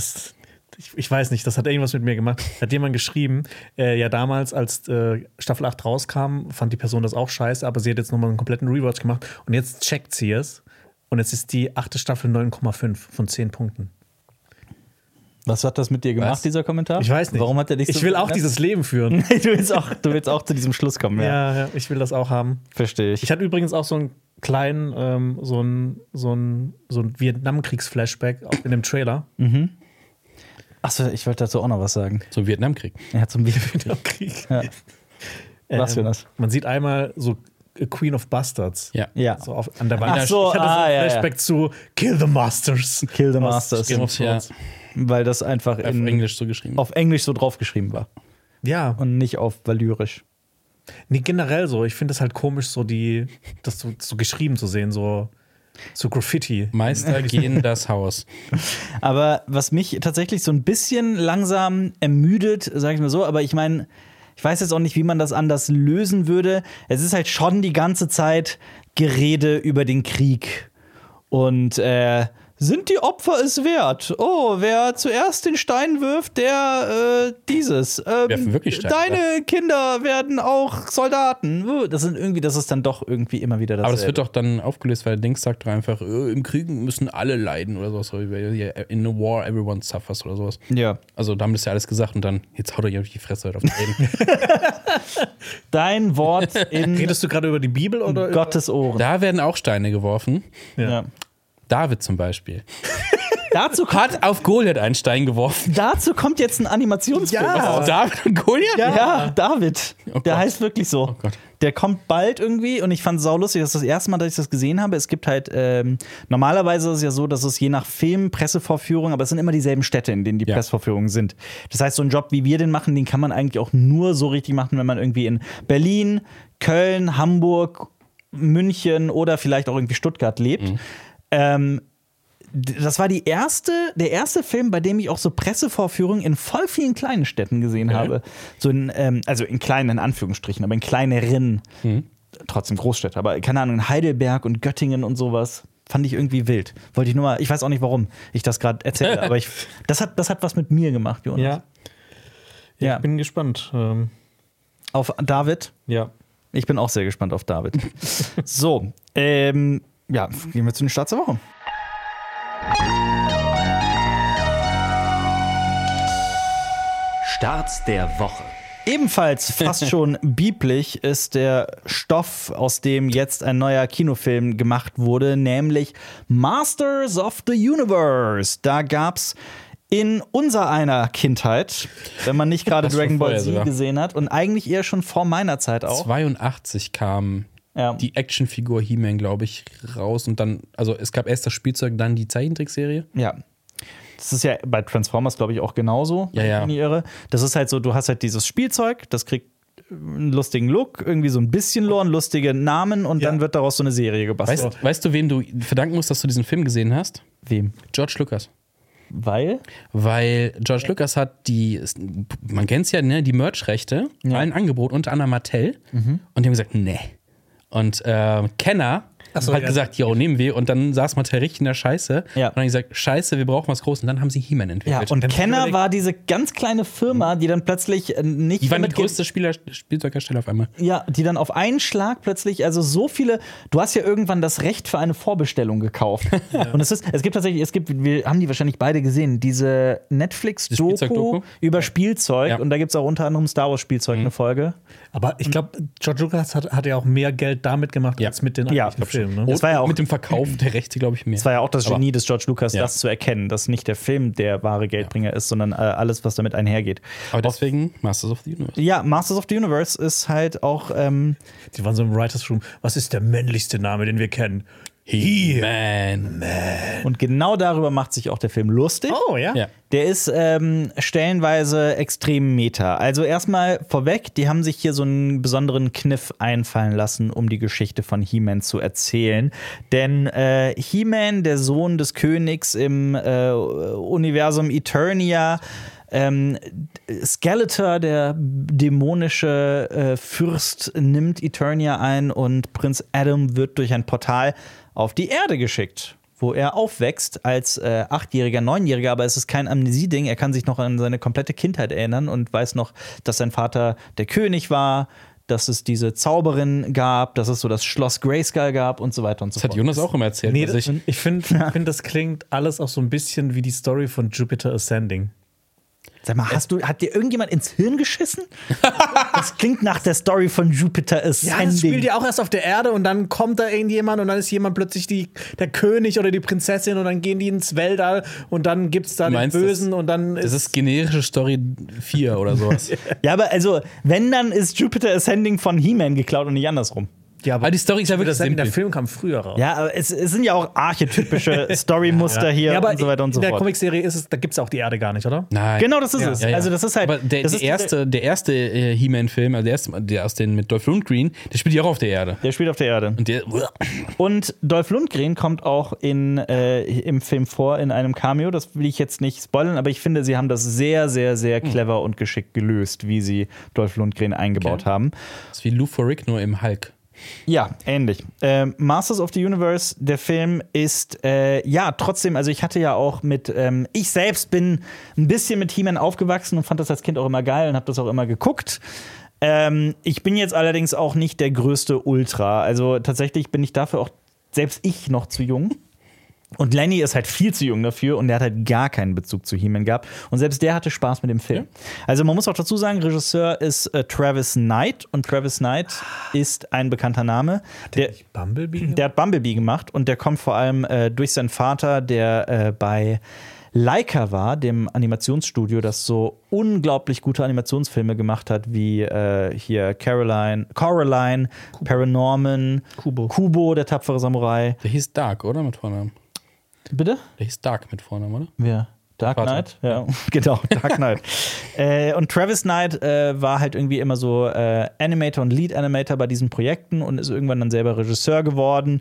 ich weiß nicht, das hat irgendwas mit mir gemacht. Hat jemand geschrieben, ja damals, als Staffel 8 rauskam, fand die Person das auch scheiße, aber sie hat jetzt nochmal einen kompletten Rewatch gemacht und jetzt checkt sie es. Und jetzt ist die 8. Staffel 9,5 von 10 Punkten. Was hat das mit dir gemacht, dieser Kommentar? Ich weiß nicht. Warum hat er dich so Ich will auch dieses Leben führen. du willst auch zu diesem Schluss kommen, ja, ich will das auch haben. Verstehe ich. Ich hatte übrigens auch so einen kleinen, so ein Vietnamkriegs-Flashback in dem Trailer. Achso, ich wollte dazu auch noch was sagen. Zum Vietnamkrieg. Ja, zum Vietnamkrieg. Ja. Was für das? Man sieht einmal so Queen of Bastards. Ja. So an der Wand. Ach so, ich hatte so ein Flashback zu Kill the Masters. Kill the Masters. Ja. Weil das einfach auf Englisch so geschrieben. Auf Englisch so draufgeschrieben war. Ja. Und nicht auf valyrisch. Nee, generell so. Ich finde es halt komisch, das so geschrieben zu sehen, so Graffiti. Meister gehen das Haus. Aber was mich tatsächlich so ein bisschen langsam ermüdet, sage ich mal so, aber ich meine, ich weiß jetzt auch nicht, wie man das anders lösen würde. Es ist halt schon die ganze Zeit Gerede über den Krieg. Und sind die Opfer es wert? Oh, wer zuerst den Stein wirft, der dieses. Werfen wirklich Steine. Deine Kinder werden auch Soldaten. Das ist dann doch irgendwie immer wieder das. Aber das wird doch dann aufgelöst, weil Dings sagt doch einfach, im Krieg müssen alle leiden oder sowas. In a war everyone suffers oder sowas. Ja. Also da haben das ja alles gesagt und dann, jetzt haut euch auf die Fresse auf den Reden. Dein Wort in Redest du gerade über die Bibel oder Gottes Ohren? Da werden auch Steine geworfen. Ja. David zum Beispiel. Dazu hat auf Goliath einen Stein geworfen. Dazu kommt jetzt ein Animationsfilm. Was, David und Goliath? Ja, David. Oh der heißt wirklich so. Oh Gott. Der kommt bald irgendwie und ich fand es saulustig, das ist das erste Mal, dass ich das gesehen habe. Es gibt halt, normalerweise ist es ja so, dass es je nach Film Pressevorführungen, aber es sind immer dieselben Städte, in denen die Pressevorführungen sind. Das heißt, so einen Job, wie wir den machen, den kann man eigentlich auch nur so richtig machen, wenn man irgendwie in Berlin, Köln, Hamburg, München oder vielleicht auch irgendwie Stuttgart lebt. Das war der erste Film, bei dem ich auch so Pressevorführungen in voll vielen kleinen Städten gesehen habe. So also in kleinen, in Anführungsstrichen, aber in kleineren, trotzdem Großstädte. Aber keine Ahnung, in Heidelberg und Göttingen und sowas. Fand ich irgendwie wild. Wollte ich nur mal, ich weiß auch nicht, warum ich das gerade erzähle, aber das hat was mit mir gemacht, Jonas. Ja. Ich bin gespannt. Auf David? Ja. Ich bin auch sehr gespannt auf David. So, gehen wir zu den Starts der Woche. Starts der Woche. Ebenfalls fast schon biblisch ist der Stoff, aus dem jetzt ein neuer Kinofilm gemacht wurde, nämlich Masters of the Universe. Da gab's in unser einer Kindheit, wenn man nicht gerade Dragon Ball Z gesehen hat und eigentlich eher schon vor meiner Zeit auch. 82 kam die Actionfigur He-Man, glaube ich, raus und dann, also es gab erst das Spielzeug, dann die Zeichentrickserie. Ja. Das ist ja bei Transformers, glaube ich, auch genauso. Ja. Das ist halt so, du hast halt dieses Spielzeug, das kriegt einen lustigen Look, irgendwie so ein bisschen Lore, einen lustigen Namen und dann wird daraus so eine Serie gebastelt. Weißt du, wem du verdanken musst, dass du diesen Film gesehen hast? Wem? George Lucas. Weil George Lucas hat man kennt es ja, ne, die Merch-Rechte allen Angebot, unter anderem Mattel. Und die haben gesagt, nee. Und Kenner Hat gesagt, jo, nehmen wir. Und dann saß Mattel richtig in der Scheiße. Ja. Und dann gesagt, Scheiße, wir brauchen was Großes. Und dann haben sie He-Man entwickelt. Ja, und Kenner war diese ganz kleine Firma, die dann plötzlich nicht. Die waren die größte Spielzeughersteller auf einmal. Ja, die dann auf einen Schlag plötzlich, also so viele. Du hast ja irgendwann das Recht für eine Vorbestellung gekauft. Und es gibt tatsächlich, wir haben die wahrscheinlich beide gesehen, diese Netflix-Doku über Spielzeug. Ja. Und da gibt es auch unter anderem Star Wars-Spielzeug eine Folge. Aber ich glaube, George Lucas hat ja auch mehr Geld damit gemacht, als mit den eigentlichen Filmen. Ne? Das war ja auch mit dem Verkauf der Rechte, glaube ich, mehr. Das war ja auch das Genie des George Lucas, das zu erkennen, dass nicht der Film der wahre Geldbringer ist, sondern alles, was damit einhergeht. Aber deswegen Masters of the Universe. Ja, Masters of the Universe ist halt auch. Die waren so im Writers Room. Was ist der männlichste Name, den wir kennen? He-Man. Und genau darüber macht sich auch der Film lustig. Oh, ja. Der ist stellenweise extrem meta. Also erstmal vorweg, die haben sich hier so einen besonderen Kniff einfallen lassen, um die Geschichte von He-Man zu erzählen. Denn He-Man, der Sohn des Königs im Universum Eternia, Skeletor, der dämonische Fürst, nimmt Eternia ein und Prinz Adam wird durch ein Portal auf die Erde geschickt, wo er aufwächst als 8-Jähriger, 9-Jähriger, aber es ist kein Amnesie-Ding. Er kann sich noch an seine komplette Kindheit erinnern und weiß noch, dass sein Vater der König war, dass es diese Zauberin gab, dass es so das Schloss Grayskull gab und so weiter und so fort. Das hat Jonas auch immer erzählt. Nee, ich finde, das klingt alles auch so ein bisschen wie die Story von Jupiter Ascending. Sag mal, hat dir irgendjemand ins Hirn geschissen? Das klingt nach der Story von Jupiter Ascending. Ja, das spielt ja auch erst auf der Erde und dann kommt da irgendjemand und dann ist jemand plötzlich der König oder die Prinzessin und dann gehen die ins Weltall und dann gibt's da den Bösen und dann ist. Das ist generische Story 4 oder sowas. Ja, aber also, wenn, dann ist Jupiter Ascending von He-Man geklaut und nicht andersrum. Ja, aber die Story ist ja wirklich simpel. Der Film kam früher raus. Ja, aber es sind ja auch archetypische Storymuster hier und so weiter und so fort. In der Comicserie da gibt es auch die Erde gar nicht, oder? Nein. Genau, das ist es. Ja. Also das ist halt. Aber der erste He-Man-Film, also der aus den mit Dolph Lundgren, der spielt ja auch auf der Erde. Der spielt auf der Erde. Und Dolph Lundgren kommt auch im Film vor in einem Cameo. Das will ich jetzt nicht spoilern, aber ich finde, sie haben das sehr, sehr, sehr clever und geschickt gelöst, wie sie Dolph Lundgren eingebaut haben. Das ist wie Lou Ferrigno nur im Hulk. Ja, ähnlich. Masters of the Universe, der Film ist, trotzdem, also ich hatte ja auch ich selbst bin ein bisschen mit He-Man aufgewachsen und fand das als Kind auch immer geil und habe das auch immer geguckt. Ich bin jetzt allerdings auch nicht der größte Ultra. Also tatsächlich bin ich dafür auch selbst ich noch zu jung. Und Lenny ist halt viel zu jung dafür und der hat halt gar keinen Bezug zu He-Man gehabt. Und selbst der hatte Spaß mit dem Film. Ja. Also man muss auch dazu sagen, Regisseur ist Travis Knight. Und Travis Knight ist ein bekannter Name. Der hat Bumblebee gemacht. Und der kommt vor allem durch seinen Vater, der bei Leica war, dem Animationsstudio, das so unglaublich gute Animationsfilme gemacht hat, wie hier Coraline, Paranorman, Kubo, der tapfere Samurai. Der hieß Dark, oder? Mit Vornamen. Bitte? Der hieß Dark mit Vornamen, oder? Wer? Dark Knight? Ja, genau, Dark Knight. Und Travis Knight war halt irgendwie immer so Animator und Lead Animator bei diesen Projekten und ist irgendwann dann selber Regisseur geworden.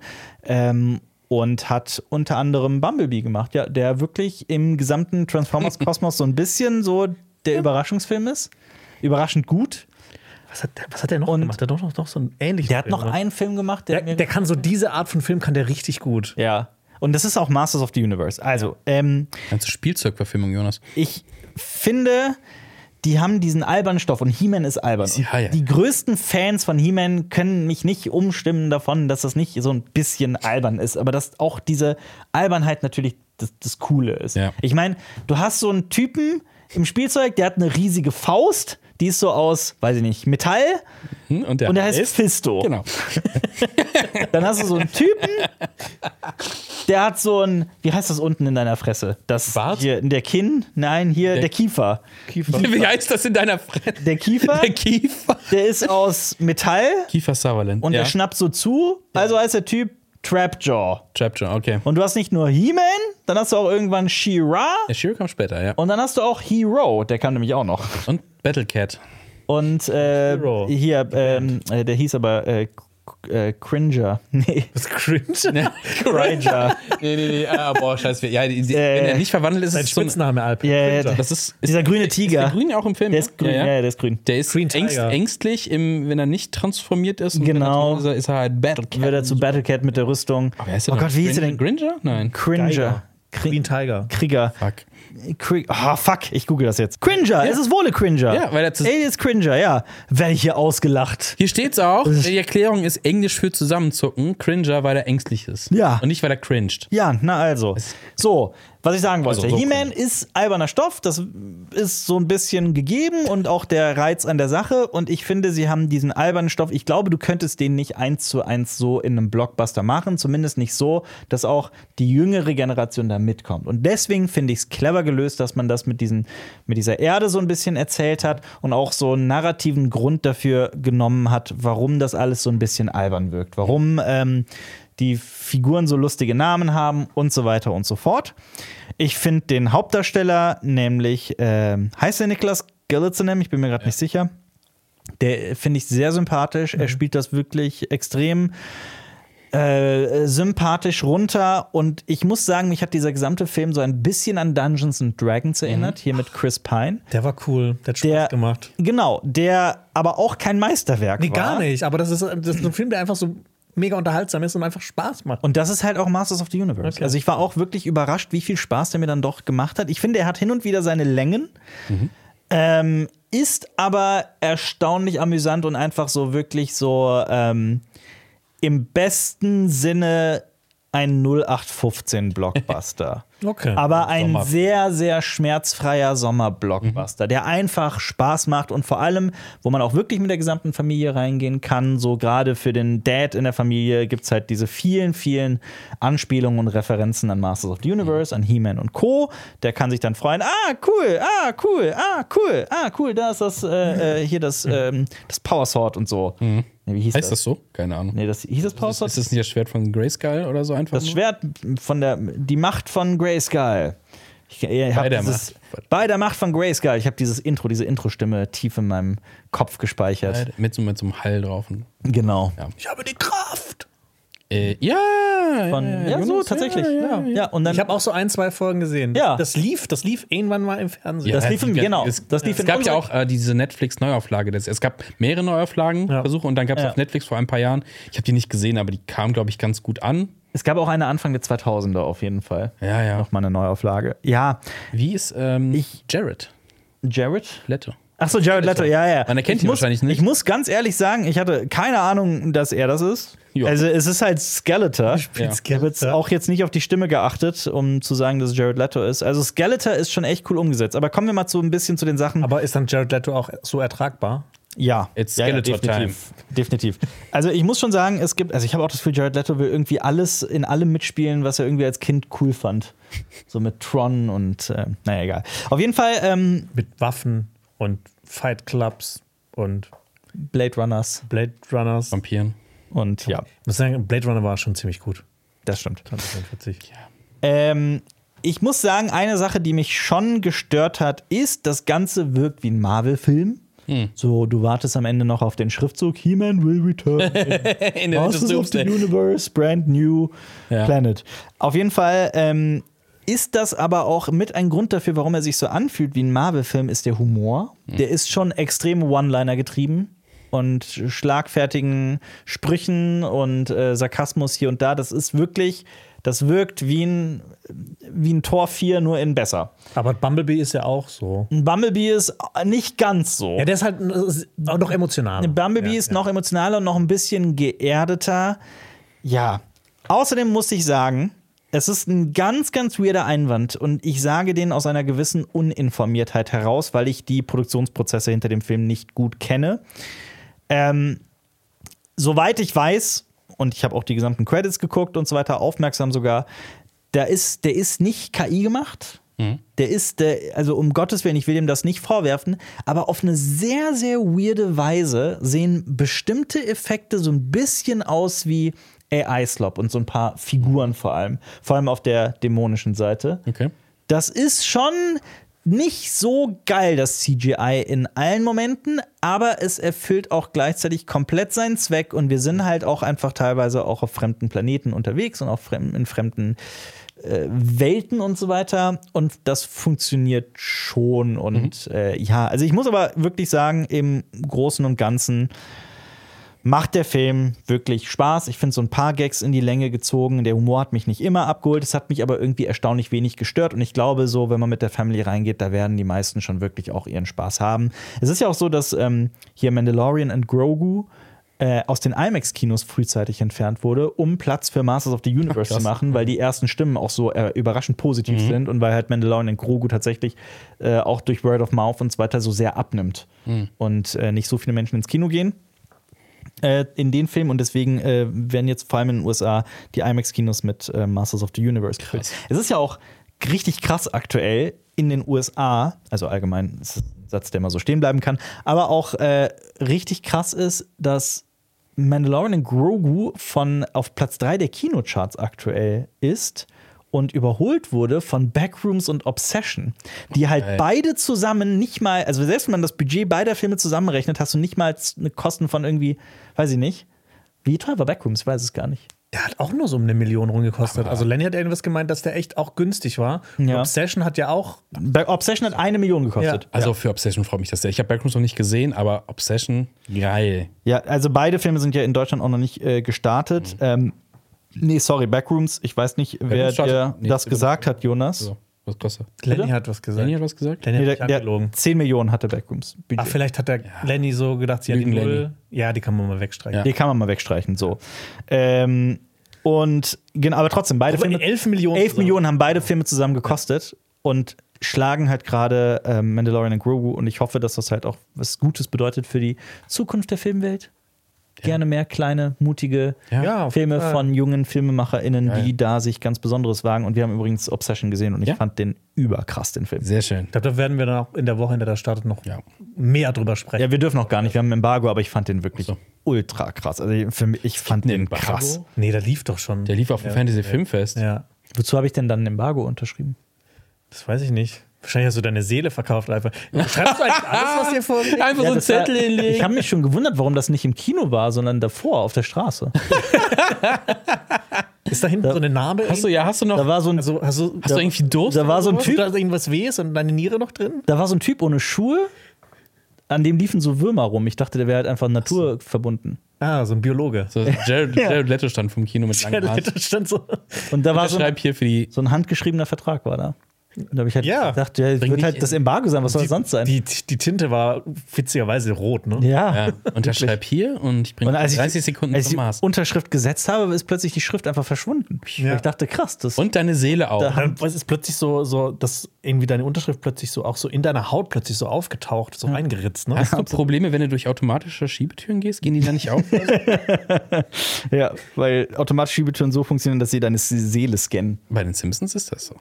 Und hat unter anderem Bumblebee gemacht, ja, der wirklich im gesamten Transformers-Kosmos so ein bisschen so der Überraschungsfilm ist. Überraschend gut. Was hat der noch gemacht? Der hat doch so einen ähnlichen Der hat noch einen Film gemacht. Der kann so diese Art von Film kann der richtig gut. Ja. Und das ist auch Masters of the Universe. Also, ganze Spielzeugverfilmung, Jonas. Ich finde, die haben diesen albernen Stoff und He-Man ist albern. Ja. Die größten Fans von He-Man können mich nicht umstimmen davon, dass das nicht so ein bisschen albern ist, aber dass auch diese Albernheit natürlich das Coole ist. Ja. Ich meine, du hast so einen Typen im Spielzeug, der hat eine riesige Faust, die ist so aus, weiß ich nicht, Metall und der heißt Fisto. Genau. Dann hast du so einen Typen, der hat so ein, wie heißt das unten in deiner Fresse? Das Bart? Hier in der Kinn? Nein, hier der Kiefer. Wie heißt das in deiner Fresse? Der Kiefer? Der Kiefer. Der ist aus Metall. Kiefer Sutherland. Und der schnappt so zu. Also heißt der Typ Trapjaw. Trapjaw, okay. Und du hast nicht nur He-Man, dann hast du auch irgendwann She-Ra. Ja, She-Ra kam später, ja. Und dann hast du auch Hero, der kam nämlich auch noch. Und Battlecat. Und hier, der hieß aber Cringer. Nee. Was Cringer? Cringer. Nee. Boah, scheiße. Ja, wenn er nicht verwandelt ist, sein ist es so ein Spitzname, Alp. Ja, das ist dieser grüne Tiger. Ist der grün auch im Film? Der ist grün, ja, der ist grün. Der ist Green Tiger. ängstlich, wenn er nicht transformiert ist. Und Genau. wenn er ist er halt Battlecat. Wird er zu Battlecat mit der Rüstung. Oh Gott, wie hieß der denn? Gringer? Nein. Cringer. Green Tiger. Krieger. Fuck. Fuck, ich google das jetzt. Cringer, es ist wohl ein Cringer. Ja, weil er Alias Cringer, ja. Werde ich hier ausgelacht. Hier steht's auch, die Erklärung ist Englisch für zusammenzucken. Cringer, weil er ängstlich ist. Ja. Und nicht, weil er cringed. Ja, na also. So, was ich sagen wollte. Also, so He-Man ist alberner Stoff, das ist so ein bisschen gegeben und auch der Reiz an der Sache. Und ich finde, sie haben diesen albernen Stoff, ich glaube, du könntest den nicht 1:1 so in einem Blockbuster machen. Zumindest nicht so, dass auch die jüngere Generation da mitkommt. Und deswegen finde ich es clever gelöst, dass man das mit dieser Erde so ein bisschen erzählt hat und auch so einen narrativen Grund dafür genommen hat, warum das alles so ein bisschen albern wirkt. Warum die Figuren so lustige Namen haben und so weiter und so fort. Ich finde den Hauptdarsteller, nämlich heißt der Nicholas Galitzinem, ich bin mir gerade nicht sicher. Der finde ich sehr sympathisch. Er spielt das wirklich extrem sympathisch runter. Und ich muss sagen, mich hat dieser gesamte Film so ein bisschen an Dungeons and Dragons erinnert, hier mit Chris Pine. Der war cool, der hat Spaß gemacht. Genau, der aber auch kein Meisterwerk war. Nee, gar nicht. Aber das ist ein Film, der einfach so mega unterhaltsam ist und einfach Spaß macht. Und das ist halt auch Masters of the Universe. Okay. Also ich war auch wirklich überrascht, wie viel Spaß der mir dann doch gemacht hat. Ich finde, er hat hin und wieder seine Längen, ist aber erstaunlich amüsant und einfach so wirklich so im besten Sinne ein 0815-Blockbuster. Okay. Aber ein sehr, sehr schmerzfreier Sommerblockbuster, der einfach Spaß macht und vor allem, wo man auch wirklich mit der gesamten Familie reingehen kann. So gerade für den Dad in der Familie gibt es halt diese vielen, vielen Anspielungen und Referenzen an Masters of the Universe, an He-Man und Co. Der kann sich dann freuen, cool, da ist das, hier das Power Sword und so. Wie hieß das so? Keine Ahnung. Nee, hieß das Power Sword? Ist das nicht das Schwert von Grayskull oder so einfach? Das Schwert die Macht von Grayskull. Bei der Macht von Grayskull. Ich habe diese Intro-Stimme tief in meinem Kopf gespeichert. Mit so einem Hall drauf. Genau. Ja. Ich habe die Kraft. Tatsächlich. Ja. Und dann, ich habe auch so 1-2 Folgen gesehen. Ja. Das lief irgendwann mal im Fernsehen. Das lief genau. Es gab ja auch diese Netflix-Neuauflage. Es gab mehrere Neuauflagen-Versuche und dann gab es auf Netflix vor ein paar Jahren. Ich habe die nicht gesehen, aber die kamen, glaube ich, ganz gut an. Es gab auch eine Anfang der 2000er auf jeden Fall. Ja. Nochmal eine Neuauflage. Ja. Wie ist Jared Leto? Achso, Jared Leto, ja. Man erkennt ihn wahrscheinlich nicht. Ich muss ganz ehrlich sagen, ich hatte keine Ahnung, dass er das ist. Jo. Also es ist halt Skeletor. Ich habe jetzt auch jetzt nicht auf die Stimme geachtet, um zu sagen, dass es Jared Leto ist. Also Skeletor ist schon echt cool umgesetzt. Aber kommen wir mal ein bisschen zu den Sachen. Aber ist dann Jared Leto auch so ertragbar? Ja. It's Skeletor Time. Definitiv. Also ich muss schon sagen, ich habe auch das Gefühl, Jared Leto will irgendwie alles in allem mitspielen, was er irgendwie als Kind cool fand. So mit Tron und naja, egal. Auf jeden Fall mit Waffen und Fight Clubs und Blade Runners. Vampiren. Und ja. Ich muss sagen, Blade Runner war schon ziemlich gut. Das stimmt. 2041. Ja. Ich muss sagen, eine Sache, die mich schon gestört hat, ist, das Ganze wirkt wie ein Marvel-Film. So, du wartest am Ende noch auf den Schriftzug He-Man will return in Masters of the Universe, brand new planet. Auf jeden Fall ist das aber auch mit ein Grund dafür, warum er sich so anfühlt wie ein Marvel-Film, ist der Humor. Der ist schon extrem One-Liner getrieben und schlagfertigen Sprüchen und Sarkasmus hier und da. Das wirkt wie ein Tor 4, nur in besser. Aber Bumblebee ist ja auch so. Bumblebee ist nicht ganz so. Ja, der ist halt auch noch emotionaler. Bumblebee ist noch emotionaler und noch ein bisschen geerdeter. Ja. Außerdem muss ich sagen, es ist ein ganz, ganz weirder Einwand und ich sage den aus einer gewissen Uninformiertheit heraus, weil ich die Produktionsprozesse hinter dem Film nicht gut kenne. Soweit ich weiß, und ich habe auch die gesamten Credits geguckt und so weiter, aufmerksam sogar, der ist nicht KI gemacht. Also um Gottes Willen, ich will ihm das nicht vorwerfen, aber auf eine sehr, sehr weirde Weise sehen bestimmte Effekte so ein bisschen aus wie AI-Slop und so ein paar Figuren vor allem auf der dämonischen Seite. Okay. Das ist schon nicht so geil, das CGI in allen Momenten, aber es erfüllt auch gleichzeitig komplett seinen Zweck und wir sind halt auch einfach teilweise auch auf fremden Planeten unterwegs und auch in fremden Welten und so weiter und das funktioniert schon und also ich muss aber wirklich sagen, im Großen und Ganzen macht der Film wirklich Spaß. Ich finde so ein paar Gags in die Länge gezogen. Der Humor hat mich nicht immer abgeholt. Es hat mich aber irgendwie erstaunlich wenig gestört. Und ich glaube so, wenn man mit der Family reingeht, da werden die meisten schon wirklich auch ihren Spaß haben. Es ist ja auch so, dass hier Mandalorian and Grogu aus den IMAX-Kinos frühzeitig entfernt wurde, um Platz für Masters of the Universe zu machen, weil die ersten Stimmen auch so überraschend positiv sind und weil halt Mandalorian and Grogu tatsächlich auch durch Word of Mouth und so weiter so sehr abnimmt und nicht so viele Menschen ins Kino gehen. In den Film und deswegen werden jetzt vor allem in den USA die IMAX-Kinos mit Masters of the Universe gefüllt. Es ist ja auch richtig krass aktuell in den USA, also allgemein ist das ein Satz, der mal so stehen bleiben kann, aber auch richtig krass ist, dass Mandalorian and Grogu auf Platz 3 der Kinocharts aktuell ist und überholt wurde von Backrooms und Obsession, die halt beide zusammen nicht mal, also selbst wenn man das Budget beider Filme zusammenrechnet, hast du nicht mal eine Kosten von irgendwie, weiß ich nicht, wie teuer war Backrooms, ich weiß es gar nicht. Der hat auch nur so 1 Million rumgekostet. Also Lenny hat irgendwas gemeint, dass der echt auch günstig war. Ja. Obsession hat ja auch Obsession hat 1 Million gekostet. Ja. Also für Obsession freut mich das sehr. Ich habe Backrooms noch nicht gesehen, aber Obsession, geil. Ja, also beide Filme sind ja in Deutschland auch noch nicht gestartet. Nee, sorry, Backrooms. Ich weiß nicht, wer dir das gesagt hat, Jonas. Also, was kostet? Lenny hat was gesagt. Lenny hat was gesagt? Lenny hat der 10 Millionen hatte Backrooms. Ach, vielleicht hat der Lenny so gedacht, sie hat die Null. Ja, die kann man mal wegstreichen. Ja. Die kann man mal wegstreichen, so. Und genau, aber trotzdem, beide Filme. 11 Millionen. 11 Millionen haben beide Filme zusammen gekostet und schlagen halt gerade Mandalorian and Grogu und ich hoffe, dass das halt auch was Gutes bedeutet für die Zukunft der Filmwelt. Gerne mehr kleine, mutige Filme von jungen FilmemacherInnen, die da sich ganz Besonderes wagen. Und wir haben übrigens Obsession gesehen und ich fand den überkrass, den Film. Sehr schön. Ich glaube, da werden wir dann auch in der Woche, in der das startet, noch mehr drüber sprechen. Ja, wir dürfen noch gar nicht. Wir haben ein Embargo, aber ich fand den wirklich ultra krass. Also ich fand den krass. Nee, der lief doch schon. Der lief auf dem Fantasy-Filmfest. Ja. Wozu habe ich denn dann ein Embargo unterschrieben? Das weiß ich nicht. Wahrscheinlich hast du deine Seele verkauft einfach. Schreibst du eigentlich alles, was dir vorliegt? Einfach so einen Zettel hinlegen. Ich habe mich schon gewundert, warum das nicht im Kino war, sondern davor auf der Straße. Ist da hinten so eine Narbe? Hast du noch? Da war so ein, hast du irgendwie Durst? Da war so ein Typ. Da irgendwas weh ist und deine Niere noch drin? Da war so ein Typ ohne Schuhe, an dem liefen so Würmer rum. Ich dachte, der wäre halt einfach naturverbunden. Ah, so ein Biologe. So Jared Leto stand vom Kino mit langen Haaren. Jared Leto stand so. Und da war so ein handgeschriebener Vertrag war da. Und da habe ich halt gedacht, wird halt das Embargo sein, was soll das sonst sein? Die Tinte war witzigerweise rot, ne? Ja. Unterschreib hier und ich bringe 30 Sekunden zum Maß. Als ich die Unterschrift gesetzt habe, ist plötzlich die Schrift einfach verschwunden. Ja. Ich dachte, krass. Und deine Seele auch. Es ist plötzlich so, dass irgendwie deine Unterschrift plötzlich so auch so in deiner Haut plötzlich so aufgetaucht, so reingeritzt. Ne? Hast du Probleme, wenn du durch automatische Schiebetüren gehst? Gehen die da nicht auf? Ja, weil automatische Schiebetüren so funktionieren, dass sie deine Seele scannen. Bei den Simpsons ist das so.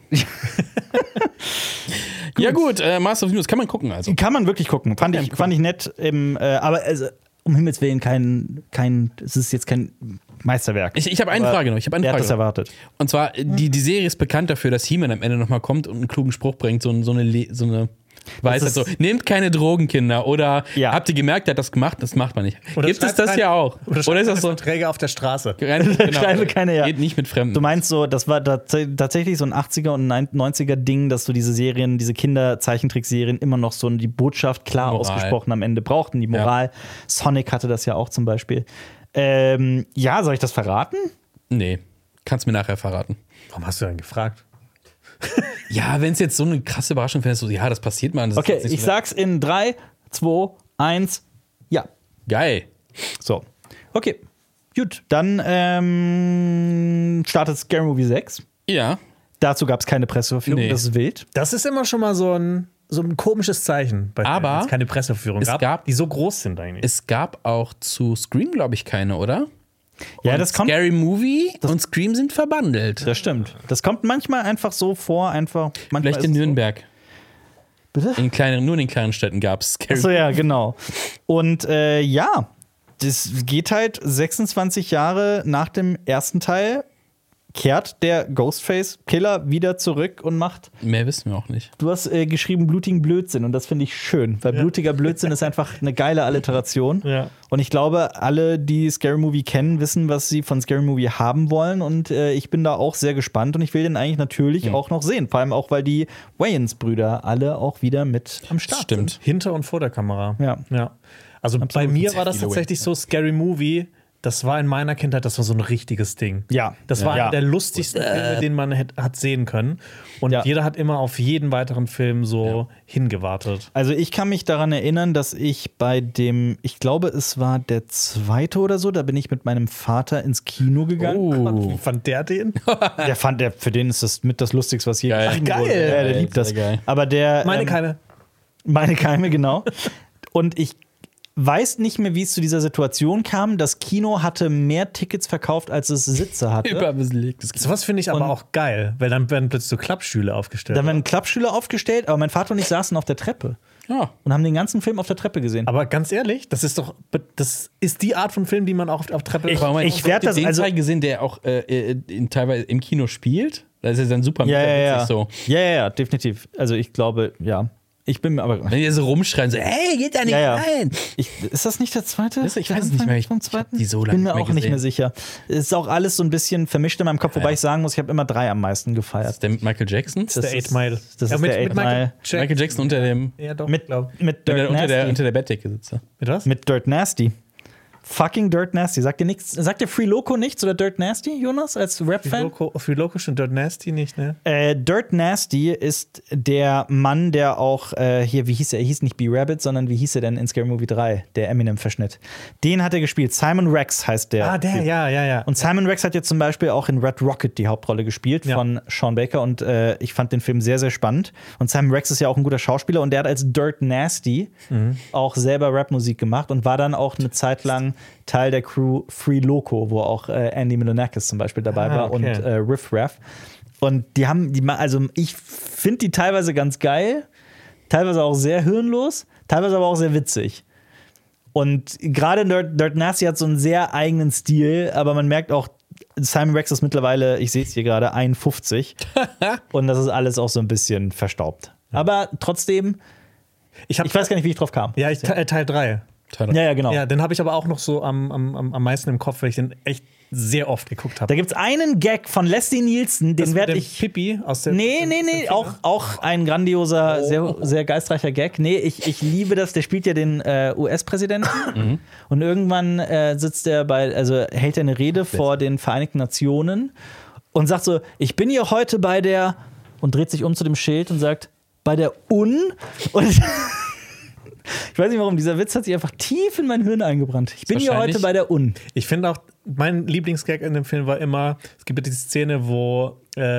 Ja gut, Master of the News kann man gucken also. Kann man wirklich gucken. Fand ich nett. Aber also, um Himmels Willen es ist jetzt kein Meisterwerk. Ich habe eine Frage noch. Wer hat das erwartet? Und zwar, die Serie ist bekannt dafür, dass He-Man am Ende nochmal kommt und einen klugen Spruch bringt, so eine Weisheit so, nehmt keine Drogen, Kinder. Oder habt ihr gemerkt, er hat das gemacht? Das macht man nicht. Oder gibt es das ja auch? Oder ist das so ein Träger auf der Straße? Genau. Schreibe keine, Geht nicht mit Fremden. Du meinst so, das war tatsächlich so ein 80er und 90er Ding, dass so diese Serien, diese Kinder-Zeichentrickserien immer noch so die Botschaft klar ausgesprochen am Ende brauchten. Die Moral. Ja. Sonic hatte das ja auch zum Beispiel. Soll ich das verraten? Nee, kannst mir nachher verraten. Warum hast du denn gefragt? Ja, wenn es jetzt so eine krasse Überraschung fändest, so, das passiert mal. Okay, ich sag's in 3, 2, 1, ja. Geil. So, okay. Gut, dann startet Scary Movie 6. Ja. Dazu gab es keine Presseverführung, das ist wild. Das ist immer schon mal so ein komisches Zeichen, wenn es keine Presseverführung gab, die so groß sind eigentlich. Es gab auch zu Scream, glaube ich, keine, oder? Ja, das kommt. Scary Movie und Scream sind verbandelt. Das stimmt. Das kommt manchmal einfach so vor, Vielleicht in Nürnberg. So. Bitte? Nur in den kleinen Städten gab es Scary. Achso, ja, genau. Und das geht halt 26 Jahre nach dem ersten Teil kehrt der Ghostface-Killer wieder zurück und macht. Mehr wissen wir auch nicht. Du hast geschrieben blutigen Blödsinn und das finde ich schön, weil blutiger Blödsinn ist einfach eine geile Alliteration. Ja. Und ich glaube, alle, die Scary Movie kennen, wissen, was sie von Scary Movie haben wollen. Und ich bin da auch sehr gespannt und ich will den eigentlich natürlich auch noch sehen. Vor allem auch, weil die Wayans-Brüder alle auch wieder mit am Start sind. Hinter und vor der Kamera. Ja. Also bei mir war das tatsächlich so Scary Movie. Das war in meiner Kindheit, das war so ein richtiges Ding. Ja. Das war einer der lustigsten Filme, den man hat sehen können. Und jeder hat immer auf jeden weiteren Film so hingewartet. Also ich kann mich daran erinnern, dass ich bei dem, ich glaube, es war der zweite oder so, da bin ich mit meinem Vater ins Kino gegangen. Wie fand der den? Für den ist das mit das Lustigste, was je geil. Ja, der liebt das. Geil. Aber der Meine Keime. Meine Keime, genau. Und ich weiß nicht mehr, wie es zu dieser Situation kam. Das Kino hatte mehr Tickets verkauft, als es Sitze hatte. Sowas finde ich aber auch geil, weil dann werden plötzlich so Klappstühle aufgestellt. Dann werden Klappstühle aufgestellt, aber mein Vater und ich saßen auf der Treppe. Ja. Und haben den ganzen Film auf der Treppe gesehen. Aber ganz ehrlich, das ist die Art von Film, die man auch auf Treppe Ich werde das also Teil gesehen, der auch teilweise im Kino spielt. Das ist dann super witzig so. Ja, definitiv. Also ich glaube, ja. Ich bin mir aber. Wenn die so rumschreien, so, hey, geht da nicht rein! Ist das nicht der zweite? Ich weiß es nicht mehr. Vom zweiten? Die so lange bin mir auch nicht mehr sicher. Ist auch alles so ein bisschen vermischt in meinem Kopf, wobei ich sagen muss, ich habe immer 3 am meisten gefeiert. Das ist der mit Michael Jackson? Das ist der 8 Mile. Das ist der 8 Mile. Michael Jackson unter dem. Ja, doch. Mit Dirt Nasty. Unter der Bettdecke sitzt er. Mit was? Mit Dirt Nasty. Fucking Dirt Nasty. Sagt dir nichts? Sagt dir Free Loco nichts oder Dirt Nasty, Jonas, als Rap-Fan? Free Loco schon Dirt Nasty nicht, ne? Dirt Nasty ist der Mann, der auch hier, wie hieß er? Er hieß nicht B-Rabbit, sondern wie hieß er denn in Scary Movie 3? Der Eminem-Verschnitt. Den hat er gespielt. Simon Rex heißt der. Der, ja. Und Simon Rex hat jetzt zum Beispiel auch in Red Rocket die Hauptrolle gespielt von Sean Baker und ich fand den Film sehr, sehr spannend. Und Simon Rex ist ja auch ein guter Schauspieler und der hat als Dirt Nasty auch selber Rapmusik gemacht und war dann auch eine Zeit lang Teil der Crew Free Loco, wo auch Andy Milonakis zum Beispiel dabei war und Riff Raff. Und also ich finde die teilweise ganz geil, teilweise auch sehr hirnlos, teilweise aber auch sehr witzig. Und gerade Dirt Nasty hat so einen sehr eigenen Stil, aber man merkt auch, Simon Rex ist mittlerweile, ich sehe es hier gerade, 51. Und das ist alles auch so ein bisschen verstaubt. Aber trotzdem, ich weiß gar nicht, wie ich drauf kam. Ja, Teil 3. Ja, genau. Ja, den habe ich aber auch noch so am meisten im Kopf, weil ich den echt sehr oft geguckt habe. Da gibt's einen Gag von Leslie Nielsen, den werde ich. Pippi aus der. Nee, auch ein grandioser, sehr, sehr geistreicher Gag. Nee, ich liebe das. Der spielt ja den US-Präsidenten. Und irgendwann sitzt er hält er eine Rede vor den Vereinigten Nationen und sagt so: Ich bin hier heute bei der. Und dreht sich um zu dem Schild und sagt: Bei der UN. Und. Ich weiß nicht warum, dieser Witz hat sich einfach tief in mein Hirn eingebrannt. Ich bin hier heute bei der UN. Ich finde auch, mein Lieblingsgag in dem Film war immer, es gibt ja diese Szene, wo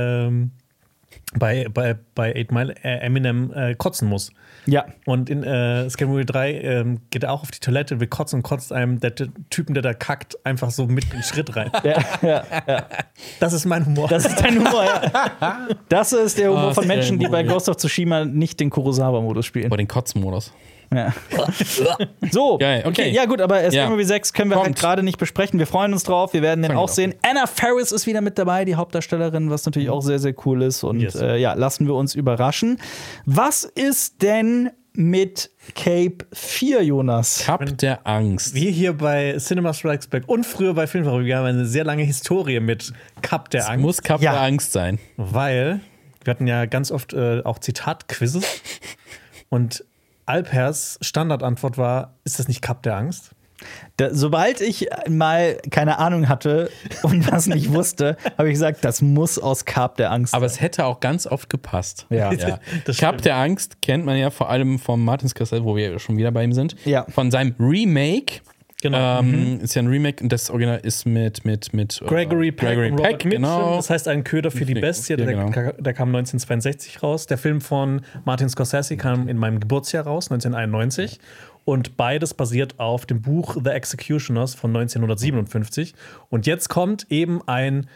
bei 8 Mile Eminem kotzen muss. Ja. Und in Scary Movie 3 geht er auch auf die Toilette, will kotzen und kotzt einem der Typen, der da kackt, einfach so mit in den Schritt rein. Ja. Das ist mein Humor. Das ist dein Humor, ja. Das ist der Humor von Menschen, die bei Ghost of Tsushima nicht den Kurosawa-Modus spielen. Oder den Kotzen-Modus. Ja. So, geil, okay. Ja gut, aber Scary Movie 6 können wir halt gerade nicht besprechen. Wir freuen uns drauf, wir werden den auch sehen. Anna Faris ist wieder mit dabei, die Hauptdarstellerin, was natürlich auch sehr, sehr cool ist. Und lassen wir uns überraschen. Was ist denn mit Cape 4, Jonas? Cup der Angst. Wir hier bei Cinema Strikes Back und früher bei Filmverrückt haben eine sehr lange Historie mit Cup der Angst. Muss Cup der Angst sein. Weil wir hatten ja ganz oft auch Zitat-Quizzes und Alpers Standardantwort war: Ist das nicht Cup der Angst? Sobald ich mal keine Ahnung hatte und was nicht wusste, habe ich gesagt, das muss aus Cup der Angst sein. Aber es hätte auch ganz oft gepasst. Ja. Cup der Angst kennt man ja vor allem von Martin Scorsese, wo wir schon wieder bei ihm sind. Ja. Von seinem Remake. Genau. Ist ja ein Remake und das Original ist mit Gregory Peck, genau. Das heißt, ein Köder für die Bestie. Der kam 1962 raus. Der Film von Martin Scorsese kam in meinem Geburtsjahr raus, 1991. Und beides basiert auf dem Buch The Executioners von 1957. Und jetzt kommt eben ein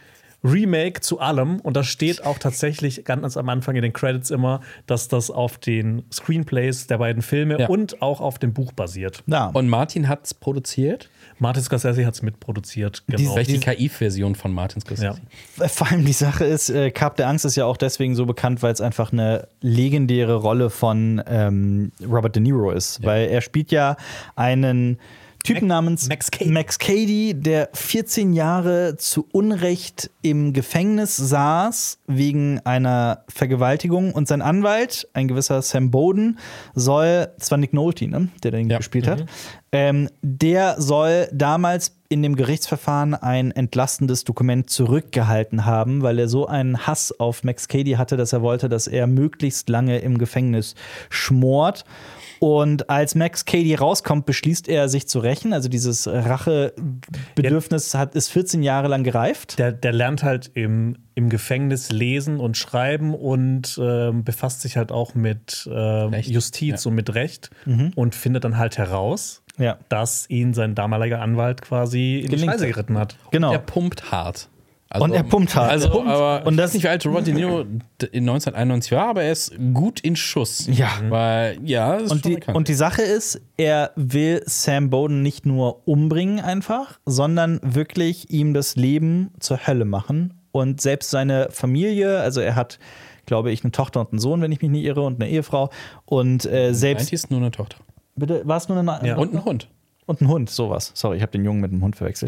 Remake zu allem. Und das steht auch tatsächlich ganz am Anfang in den Credits immer, dass das auf den Screenplays der beiden Filme und auch auf dem Buch basiert. Ja. Und Martin hat es produziert? Martin Scorsese hat es mitproduziert. Genau. Vielleicht die KI-Version von Martin Scorsese. Ja. Vor allem die Sache ist, Kap der Angst ist ja auch deswegen so bekannt, weil es einfach eine legendäre Rolle von Robert De Niro ist. Ja. Weil er spielt ja einen Typen namens Max Cady, der 14 Jahre zu Unrecht im Gefängnis saß wegen einer Vergewaltigung. Und sein Anwalt, ein gewisser Sam Bowden, soll, das war Nick Nolte, ne, der den gespielt hat, der soll damals in dem Gerichtsverfahren ein entlastendes Dokument zurückgehalten haben, weil er so einen Hass auf Max Cady hatte, dass er wollte, dass er möglichst lange im Gefängnis schmort. Und als Max Cady rauskommt, beschließt er, sich zu rächen. Also dieses Rachebedürfnis ist 14 Jahre lang gereift. Der lernt halt im Gefängnis lesen und schreiben und befasst sich halt auch mit Justiz und mit Recht und findet dann halt heraus, dass ihn sein damaliger Anwalt quasi in die Scheiße geritten hat. Genau. Und er pumpt hart. Also, und er pumpt hart. Also, aber und das ist nicht, wie alt Robert De Niro in 1991 war, aber er ist gut in Schuss. Ja. Weil, das ist schon bekannt. Und die Sache ist, er will Sam Bowden nicht nur umbringen einfach, sondern wirklich ihm das Leben zur Hölle machen. Und selbst seine Familie, also er hat, glaube ich, eine Tochter und einen Sohn, wenn ich mich nicht irre, und eine Ehefrau. Und selbst. Nein, die ist nur eine Tochter. Bitte, war es nur eine Ja. Und ein Hund. Und ein Hund, sowas. Sorry, ich habe den Jungen mit dem Hund verwechselt.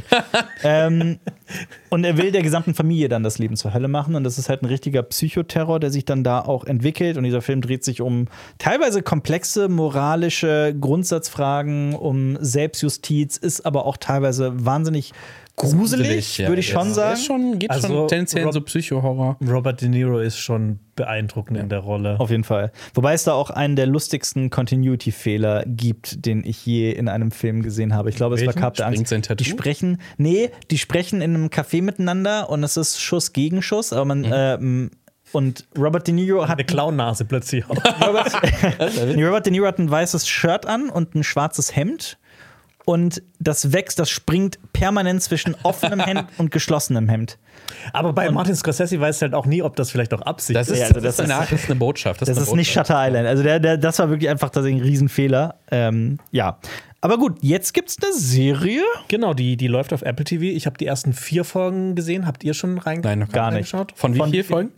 Und er will der gesamten Familie dann das Leben zur Hölle machen. Und das ist halt ein richtiger Psychoterror, der sich dann da auch entwickelt. Und dieser Film dreht sich um teilweise komplexe moralische Grundsatzfragen, um Selbstjustiz, ist aber auch teilweise wahnsinnig gruselig, würde ich schon sagen. Geht schon tendenziell in so Psycho-Horror. Robert De Niro ist schon beeindruckend in der Rolle. Auf jeden Fall. Wobei es da auch einen der lustigsten Continuity-Fehler gibt, den ich je in einem Film gesehen habe. Ich glaube, es war Kap der Angst. Die sprechen in einem Café miteinander und es ist Schuss gegen Schuss, aber man und Robert De Niro hat eine Clownnase plötzlich auch. Robert De Niro hat ein weißes Shirt an und ein schwarzes Hemd. Und das springt permanent zwischen offenem Hemd und geschlossenem Hemd. Aber bei Martin Scorsese weiß halt auch nie, ob das vielleicht auch Absicht ist. Das ist eine Botschaft. Das ist nicht Shutter Island. Also das war wirklich einfach ein Riesenfehler. Ja. Aber gut, jetzt gibt's eine Serie. Genau, die läuft auf Apple TV. Ich habe die ersten 4 Folgen gesehen. Habt ihr schon Nein, noch gar nicht. Von wie vielen Folgen?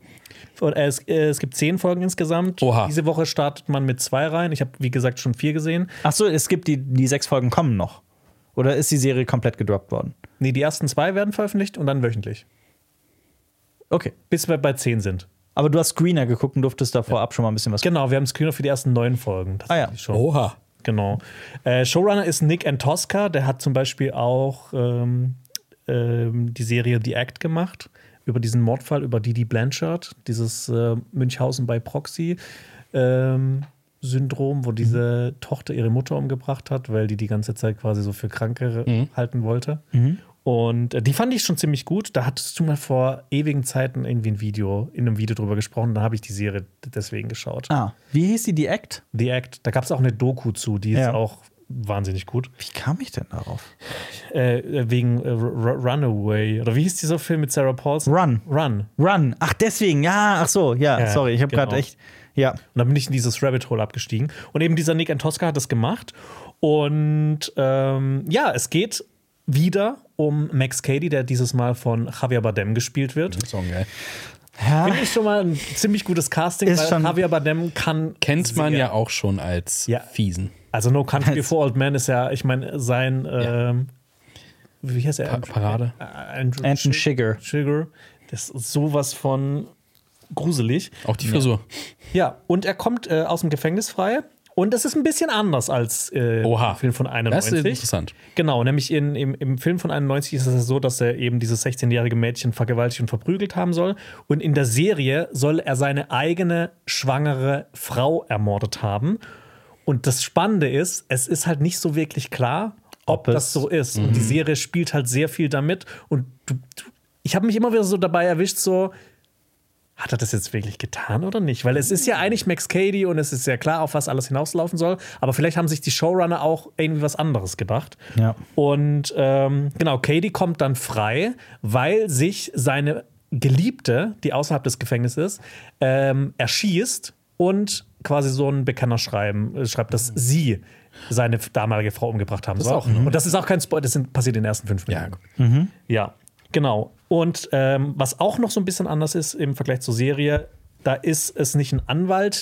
Es gibt 10 Folgen insgesamt. Oha. Diese Woche startet man mit 2 rein. Ich habe, wie gesagt, schon 4 gesehen. Ach so, es gibt die 6 Folgen kommen noch. Oder ist die Serie komplett gedroppt worden? Nee, die ersten 2 werden veröffentlicht und dann wöchentlich. Okay. Bis wir bei 10 sind. Aber du hast Screener geguckt und durftest da vorab schon mal ein bisschen was. Genau, wir haben Screener für die ersten 9 Folgen. Schon. Oha. Genau. Showrunner ist Nick Antosca. Der hat zum Beispiel auch die Serie The Act gemacht. Über diesen Mordfall, über Didi Blanchard, dieses Münchhausen bei Proxy Syndrom, wo diese Tochter ihre Mutter umgebracht hat, weil die ganze Zeit quasi so für Kranke halten wollte. Und die fand ich schon ziemlich gut. Da hattest du mal vor ewigen Zeiten irgendwie in einem Video drüber gesprochen. Da habe ich die Serie deswegen geschaut. Wie hieß die? The Act? The Act. Da gab es auch eine Doku zu, die ist auch wahnsinnig gut. Wie kam ich denn darauf? Wegen Runaway. Oder wie hieß dieser Film mit Sarah Paulson? Run. Ach, deswegen. Ja, ach so. Ja, sorry. Ich habe gerade echt. Ja. Und dann bin ich in dieses Rabbit Hole abgestiegen. Und eben dieser Nick Antosca hat das gemacht. Und es geht wieder um Max Cady, der dieses Mal von Javier Bardem gespielt wird. Geil. Ja. Finde ich schon mal ein ziemlich gutes Casting, weil Javier Bardem kennt man ja auch schon als Fiesen. Also No Country for Old Men ist ja, ich meine, sein wie heißt er? Parade. Anton Chigurh. Das ist sowas von gruselig. Auch die Frisur. Ja, und er kommt aus dem Gefängnis frei. Und das ist ein bisschen anders als im Film von 91. Das ist interessant. Genau, nämlich im Film von 91 ist es so, dass er eben dieses 16-jährige Mädchen vergewaltigt und verprügelt haben soll. Und in der Serie soll er seine eigene schwangere Frau ermordet haben. Und das Spannende ist, es ist halt nicht so wirklich klar, ob das so ist. Und die Serie spielt halt sehr viel damit. Und ich habe mich immer wieder so dabei erwischt, so, hat er das jetzt wirklich getan oder nicht? Weil es ist ja eigentlich Max Cady und es ist ja klar, auf was alles hinauslaufen soll. Aber vielleicht haben sich die Showrunner auch irgendwie was anderes gedacht. Ja. Und Cady kommt dann frei, weil sich seine Geliebte, die außerhalb des Gefängnisses ist, erschießt und quasi so ein Bekenner schreibt, dass sie seine damalige Frau umgebracht haben. Und das ist auch kein Spoiler, das passiert in den ersten 5 Minuten. Ja, genau. Und was auch noch so ein bisschen anders ist im Vergleich zur Serie, da ist es nicht ein Anwalt,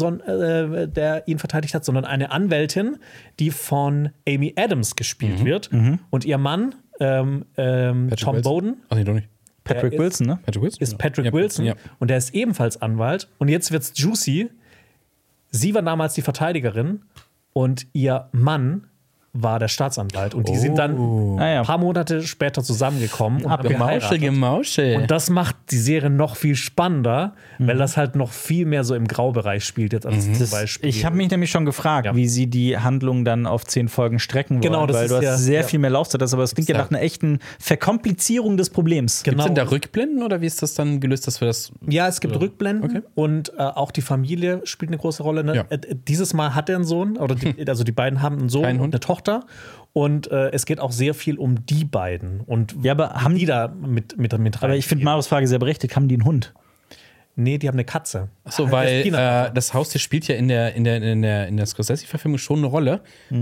der ihn verteidigt hat, sondern eine Anwältin, die von Amy Adams gespielt wird. Und ihr Mann, Tom Bowden. Ach nee, doch nicht. Patrick Wilson, ne? Ist Patrick Wilson. Und der ist ebenfalls Anwalt. Und jetzt wird's juicy. Sie war damals die Verteidigerin und ihr Mann war der Staatsanwalt. Und die sind dann ein paar Monate später zusammengekommen und haben geheiratet. Gemauschel. Und das macht die Serie noch viel spannender, weil das halt noch viel mehr so im Graubereich spielt jetzt als zum Beispiel. Ich habe mich nämlich schon gefragt, wie sie die Handlung dann auf 10 Folgen strecken wollen, genau, weil du hast sehr viel mehr Laufzeit, aber es klingt ja nach einer echten Verkomplizierung des Problems. Gibt es denn da Rückblenden oder wie ist das dann gelöst, dass wir das? Ja, es gibt Rückblenden und auch die Familie spielt eine große Rolle. Ne? Dieses Mal hat er einen Sohn, oder also die beiden haben einen Sohn und eine Tochter. Und es geht auch sehr viel um die beiden. Und aber haben die da mit rein? Aber ich finde Marius Frage sehr berechtigt. Haben die einen Hund? Nee, die haben eine Katze. Achso, weil das Haustier spielt ja in der Scorsese-Verfilmung schon eine Rolle.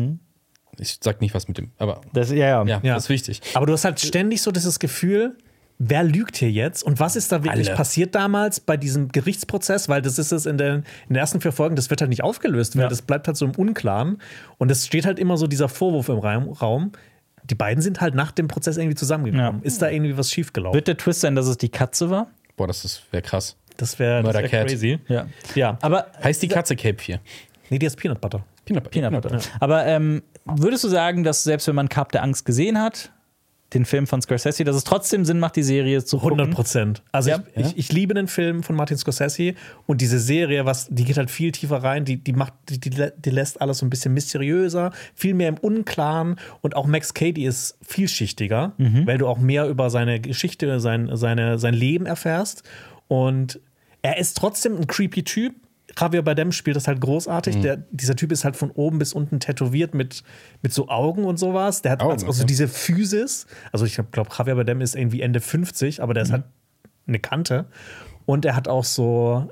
Ich sag nicht was mit dem, aber das ist wichtig. Aber du hast halt ständig so dieses Gefühl, wer lügt hier jetzt und was ist da wirklich passiert damals bei diesem Gerichtsprozess, weil das ist es in den ersten 4 Folgen, das wird halt nicht aufgelöst, weil das bleibt halt so im Unklaren und es steht halt immer so dieser Vorwurf im Raum, die beiden sind halt nach dem Prozess irgendwie zusammengekommen. Ist da irgendwie was schiefgelaufen? Wird der Twist sein, dass es die Katze war? Boah, das wäre krass. Das wäre crazy. Ja. Aber heißt die Katze Cape 4? Nee, die ist Peanut Butter. Peanut Butter. Ja. Aber würdest du sagen, dass selbst wenn man Cup der Angst gesehen hat, den Film von Scorsese, dass es trotzdem Sinn macht, die Serie zu gucken? 100%. Also ich liebe den Film von Martin Scorsese und diese Serie, die geht halt viel tiefer rein, die lässt alles so ein bisschen mysteriöser, viel mehr im Unklaren und auch Max Cady ist vielschichtiger, weil du auch mehr über seine Geschichte, sein Leben erfährst und er ist trotzdem ein creepy Typ. Javier Bardem spielt das halt großartig. Dieser Typ ist halt von oben bis unten tätowiert mit so Augen und sowas. Der hat also diese Physis. Also ich glaube, Javier Bardem ist irgendwie Ende 50, aber der ist halt eine Kante. Und er hat auch so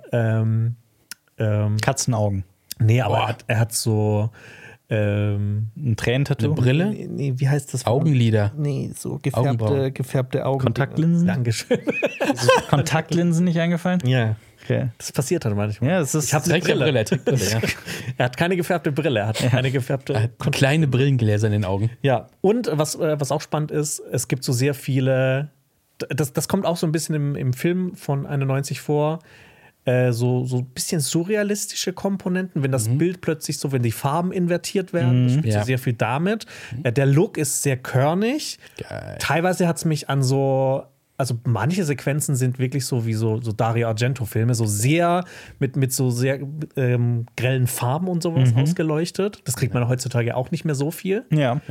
Katzenaugen. Nee, aber er hat so ein Tränentattoo? Eine Brille? Nee, wie heißt das? Augenlider? Nee, so gefärbte Augen. Kontaktlinsen? Dankeschön. Kontaktlinsen nicht eingefallen? Ja. Okay. Das passiert halt manchmal. Ja, das ist ich habe eine Brille. Er hat keine gefärbte Brille, er hat eine gefärbte kleine Brillengläser in den Augen. Ja, und was auch spannend ist, es gibt so sehr viele, das kommt auch so ein bisschen im Film von 91 vor, so ein bisschen surrealistische Komponenten, wenn das Bild plötzlich so, wenn die Farben invertiert werden, das spielt so sehr viel damit. Der Look ist sehr körnig. Geil. Teilweise hat es mich an also manche Sequenzen sind wirklich so wie so Dario Argento-Filme, so sehr mit so sehr grellen Farben und sowas ausgeleuchtet. Das kriegt man heutzutage auch nicht mehr so viel. Ja.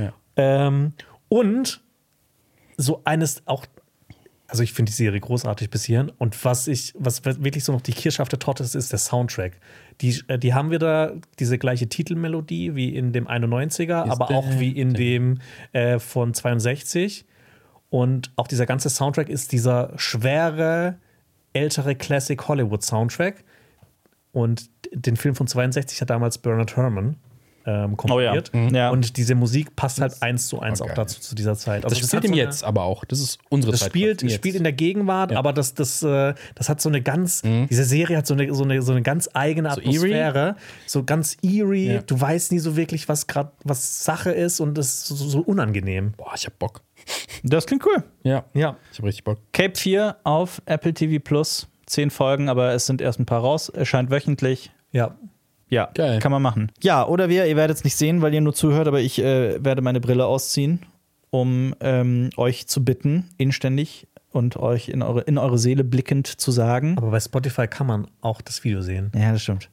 Und so eines auch, also ich finde die Serie großartig bis hierhin. Und was wirklich so noch die Kirsche auf der Torte ist der Soundtrack. Die haben wir da, diese gleiche Titelmelodie wie in dem 91er, aber auch wie in dem von 62. Und auch dieser ganze Soundtrack ist dieser schwere, ältere Classic Hollywood Soundtrack. Und den Film von 62 hat damals Bernard Herrmann komponiert. Und diese Musik passt halt 1:1 auch dazu zu dieser Zeit. Also das spielt ihm jetzt aber auch. Das ist unsere Zeit. Das spielt in der Gegenwart, aber das hat so eine ganz, diese Serie hat so eine ganz eigene Atmosphäre. So ganz eerie. Ja. Du weißt nie so wirklich, was Sache ist und das ist so unangenehm. Boah, ich hab Bock. Das klingt cool. Ja. Ich hab richtig Bock. Cape 4 auf Apple TV Plus. 10 Folgen, aber es sind erst ein paar raus. Erscheint wöchentlich. Ja. Ja, geil. Kann man machen. Ja, oder ihr werdet es nicht sehen, weil ihr nur zuhört, aber ich werde meine Brille ausziehen, um euch zu bitten, inständig und euch in eure Seele blickend zu sagen. Aber bei Spotify kann man auch das Video sehen. Ja, das stimmt.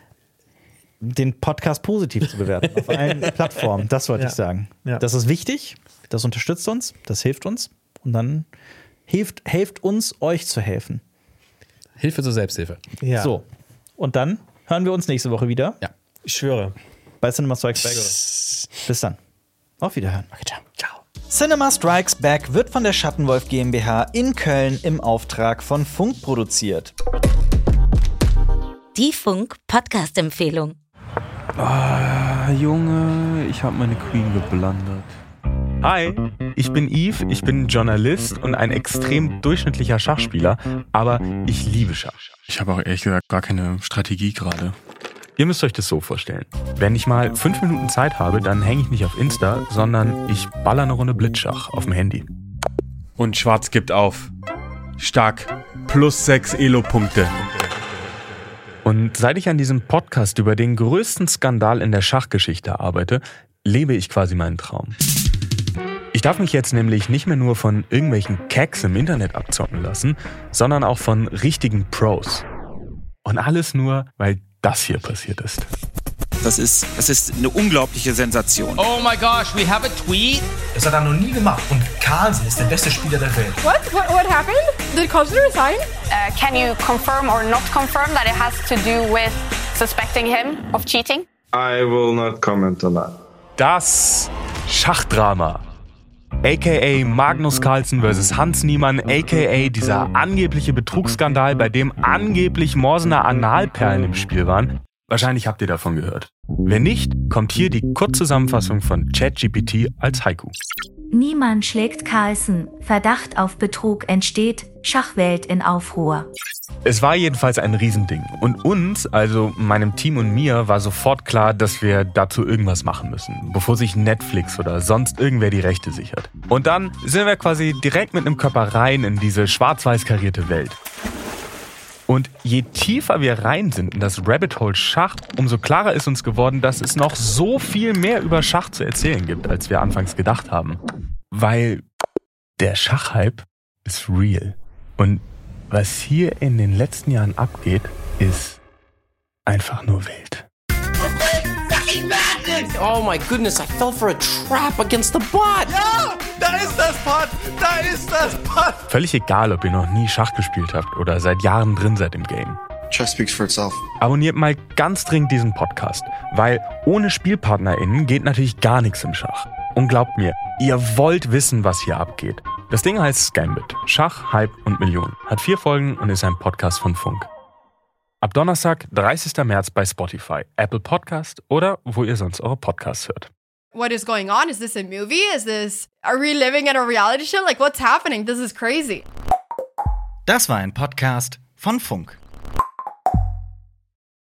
Den Podcast positiv zu bewerten auf allen Plattformen, das wollte ich sagen. Ja. Das ist wichtig, das unterstützt uns, das hilft uns und dann hilft uns, euch zu helfen. Hilfe zur Selbsthilfe. Ja. So, und dann hören wir uns nächste Woche wieder. Ja. Ich schwöre. Bei Cinema Strikes Back. Bis dann. Auf Wiederhören. Okay, ciao. Ciao. Cinema Strikes Back wird von der Schattenwolf GmbH in Köln im Auftrag von Funk produziert. Die Funk-Podcast-Empfehlung. Junge, ich habe meine Queen geblendet. Hi, ich bin Yves, ich bin Journalist und ein extrem durchschnittlicher Schachspieler, aber ich liebe Schach. Ich habe auch ehrlich gesagt gar keine Strategie gerade. Ihr müsst euch das so vorstellen. Wenn ich mal 5 Minuten Zeit habe, dann hänge ich nicht auf Insta, sondern ich baller eine Runde Blitzschach auf dem Handy. Und Schwarz gibt auf. Stark. +6 Elo-Punkte. Und seit ich an diesem Podcast über den größten Skandal in der Schachgeschichte arbeite, lebe ich quasi meinen Traum. Ich darf mich jetzt nämlich nicht mehr nur von irgendwelchen Cacks im Internet abzocken lassen, sondern auch von richtigen Pros. Und alles nur, weil das hier passiert ist. Das ist eine unglaubliche Sensation. Oh my gosh, we have a tweet. Das hat er noch nie gemacht. Und Carlsen ist der beste Spieler der Welt. What happened? Did Carlsen resign? Can you confirm or not confirm that it has to do with suspecting him of cheating? I will not comment on that. Das Schachdrama. A.k.a. Magnus Carlsen vs. Hans Niemann, a.k.a. dieser angebliche Betrugsskandal, bei dem angeblich Morsener Analperlen im Spiel waren. Wahrscheinlich habt ihr davon gehört. Wenn nicht, kommt hier die Kurzzusammenfassung von ChatGPT als Haiku. Niemann schlägt Carlsen. Verdacht auf Betrug entsteht. Schachwelt in Aufruhr. Es war jedenfalls ein Riesending. Und uns, also meinem Team und mir, war sofort klar, dass wir dazu irgendwas machen müssen, bevor sich Netflix oder sonst irgendwer die Rechte sichert. Und dann sind wir quasi direkt mit einem Körper rein in diese schwarz-weiß karierte Welt. Und je tiefer wir rein sind in das Rabbit Hole Schach, umso klarer ist uns geworden, dass es noch so viel mehr über Schach zu erzählen gibt, als wir anfangs gedacht haben. Weil der Schachhype ist real. Und was hier in den letzten Jahren abgeht, ist einfach nur wild. Oh my goodness, I fell for a trap against the bot. Ja, da ist das Bot! Da ist das Bot! Völlig egal, ob ihr noch nie Schach gespielt habt oder seit Jahren drin seid im Game. Chess speaks for itself. Abonniert mal ganz dringend diesen Podcast, weil ohne SpielpartnerInnen geht natürlich gar nichts im Schach. Und glaubt mir, ihr wollt wissen, was hier abgeht. Das Ding heißt Gambit. Schach, Hype und Millionen. Hat 4 Folgen und ist ein Podcast von Funk. Ab Donnerstag, 30. März bei Spotify, Apple Podcast oder wo ihr sonst eure Podcasts hört. What is going on? Is this a movie? Are we living in a reality show? Like, what's happening? This is crazy. Das war ein Podcast von Funk.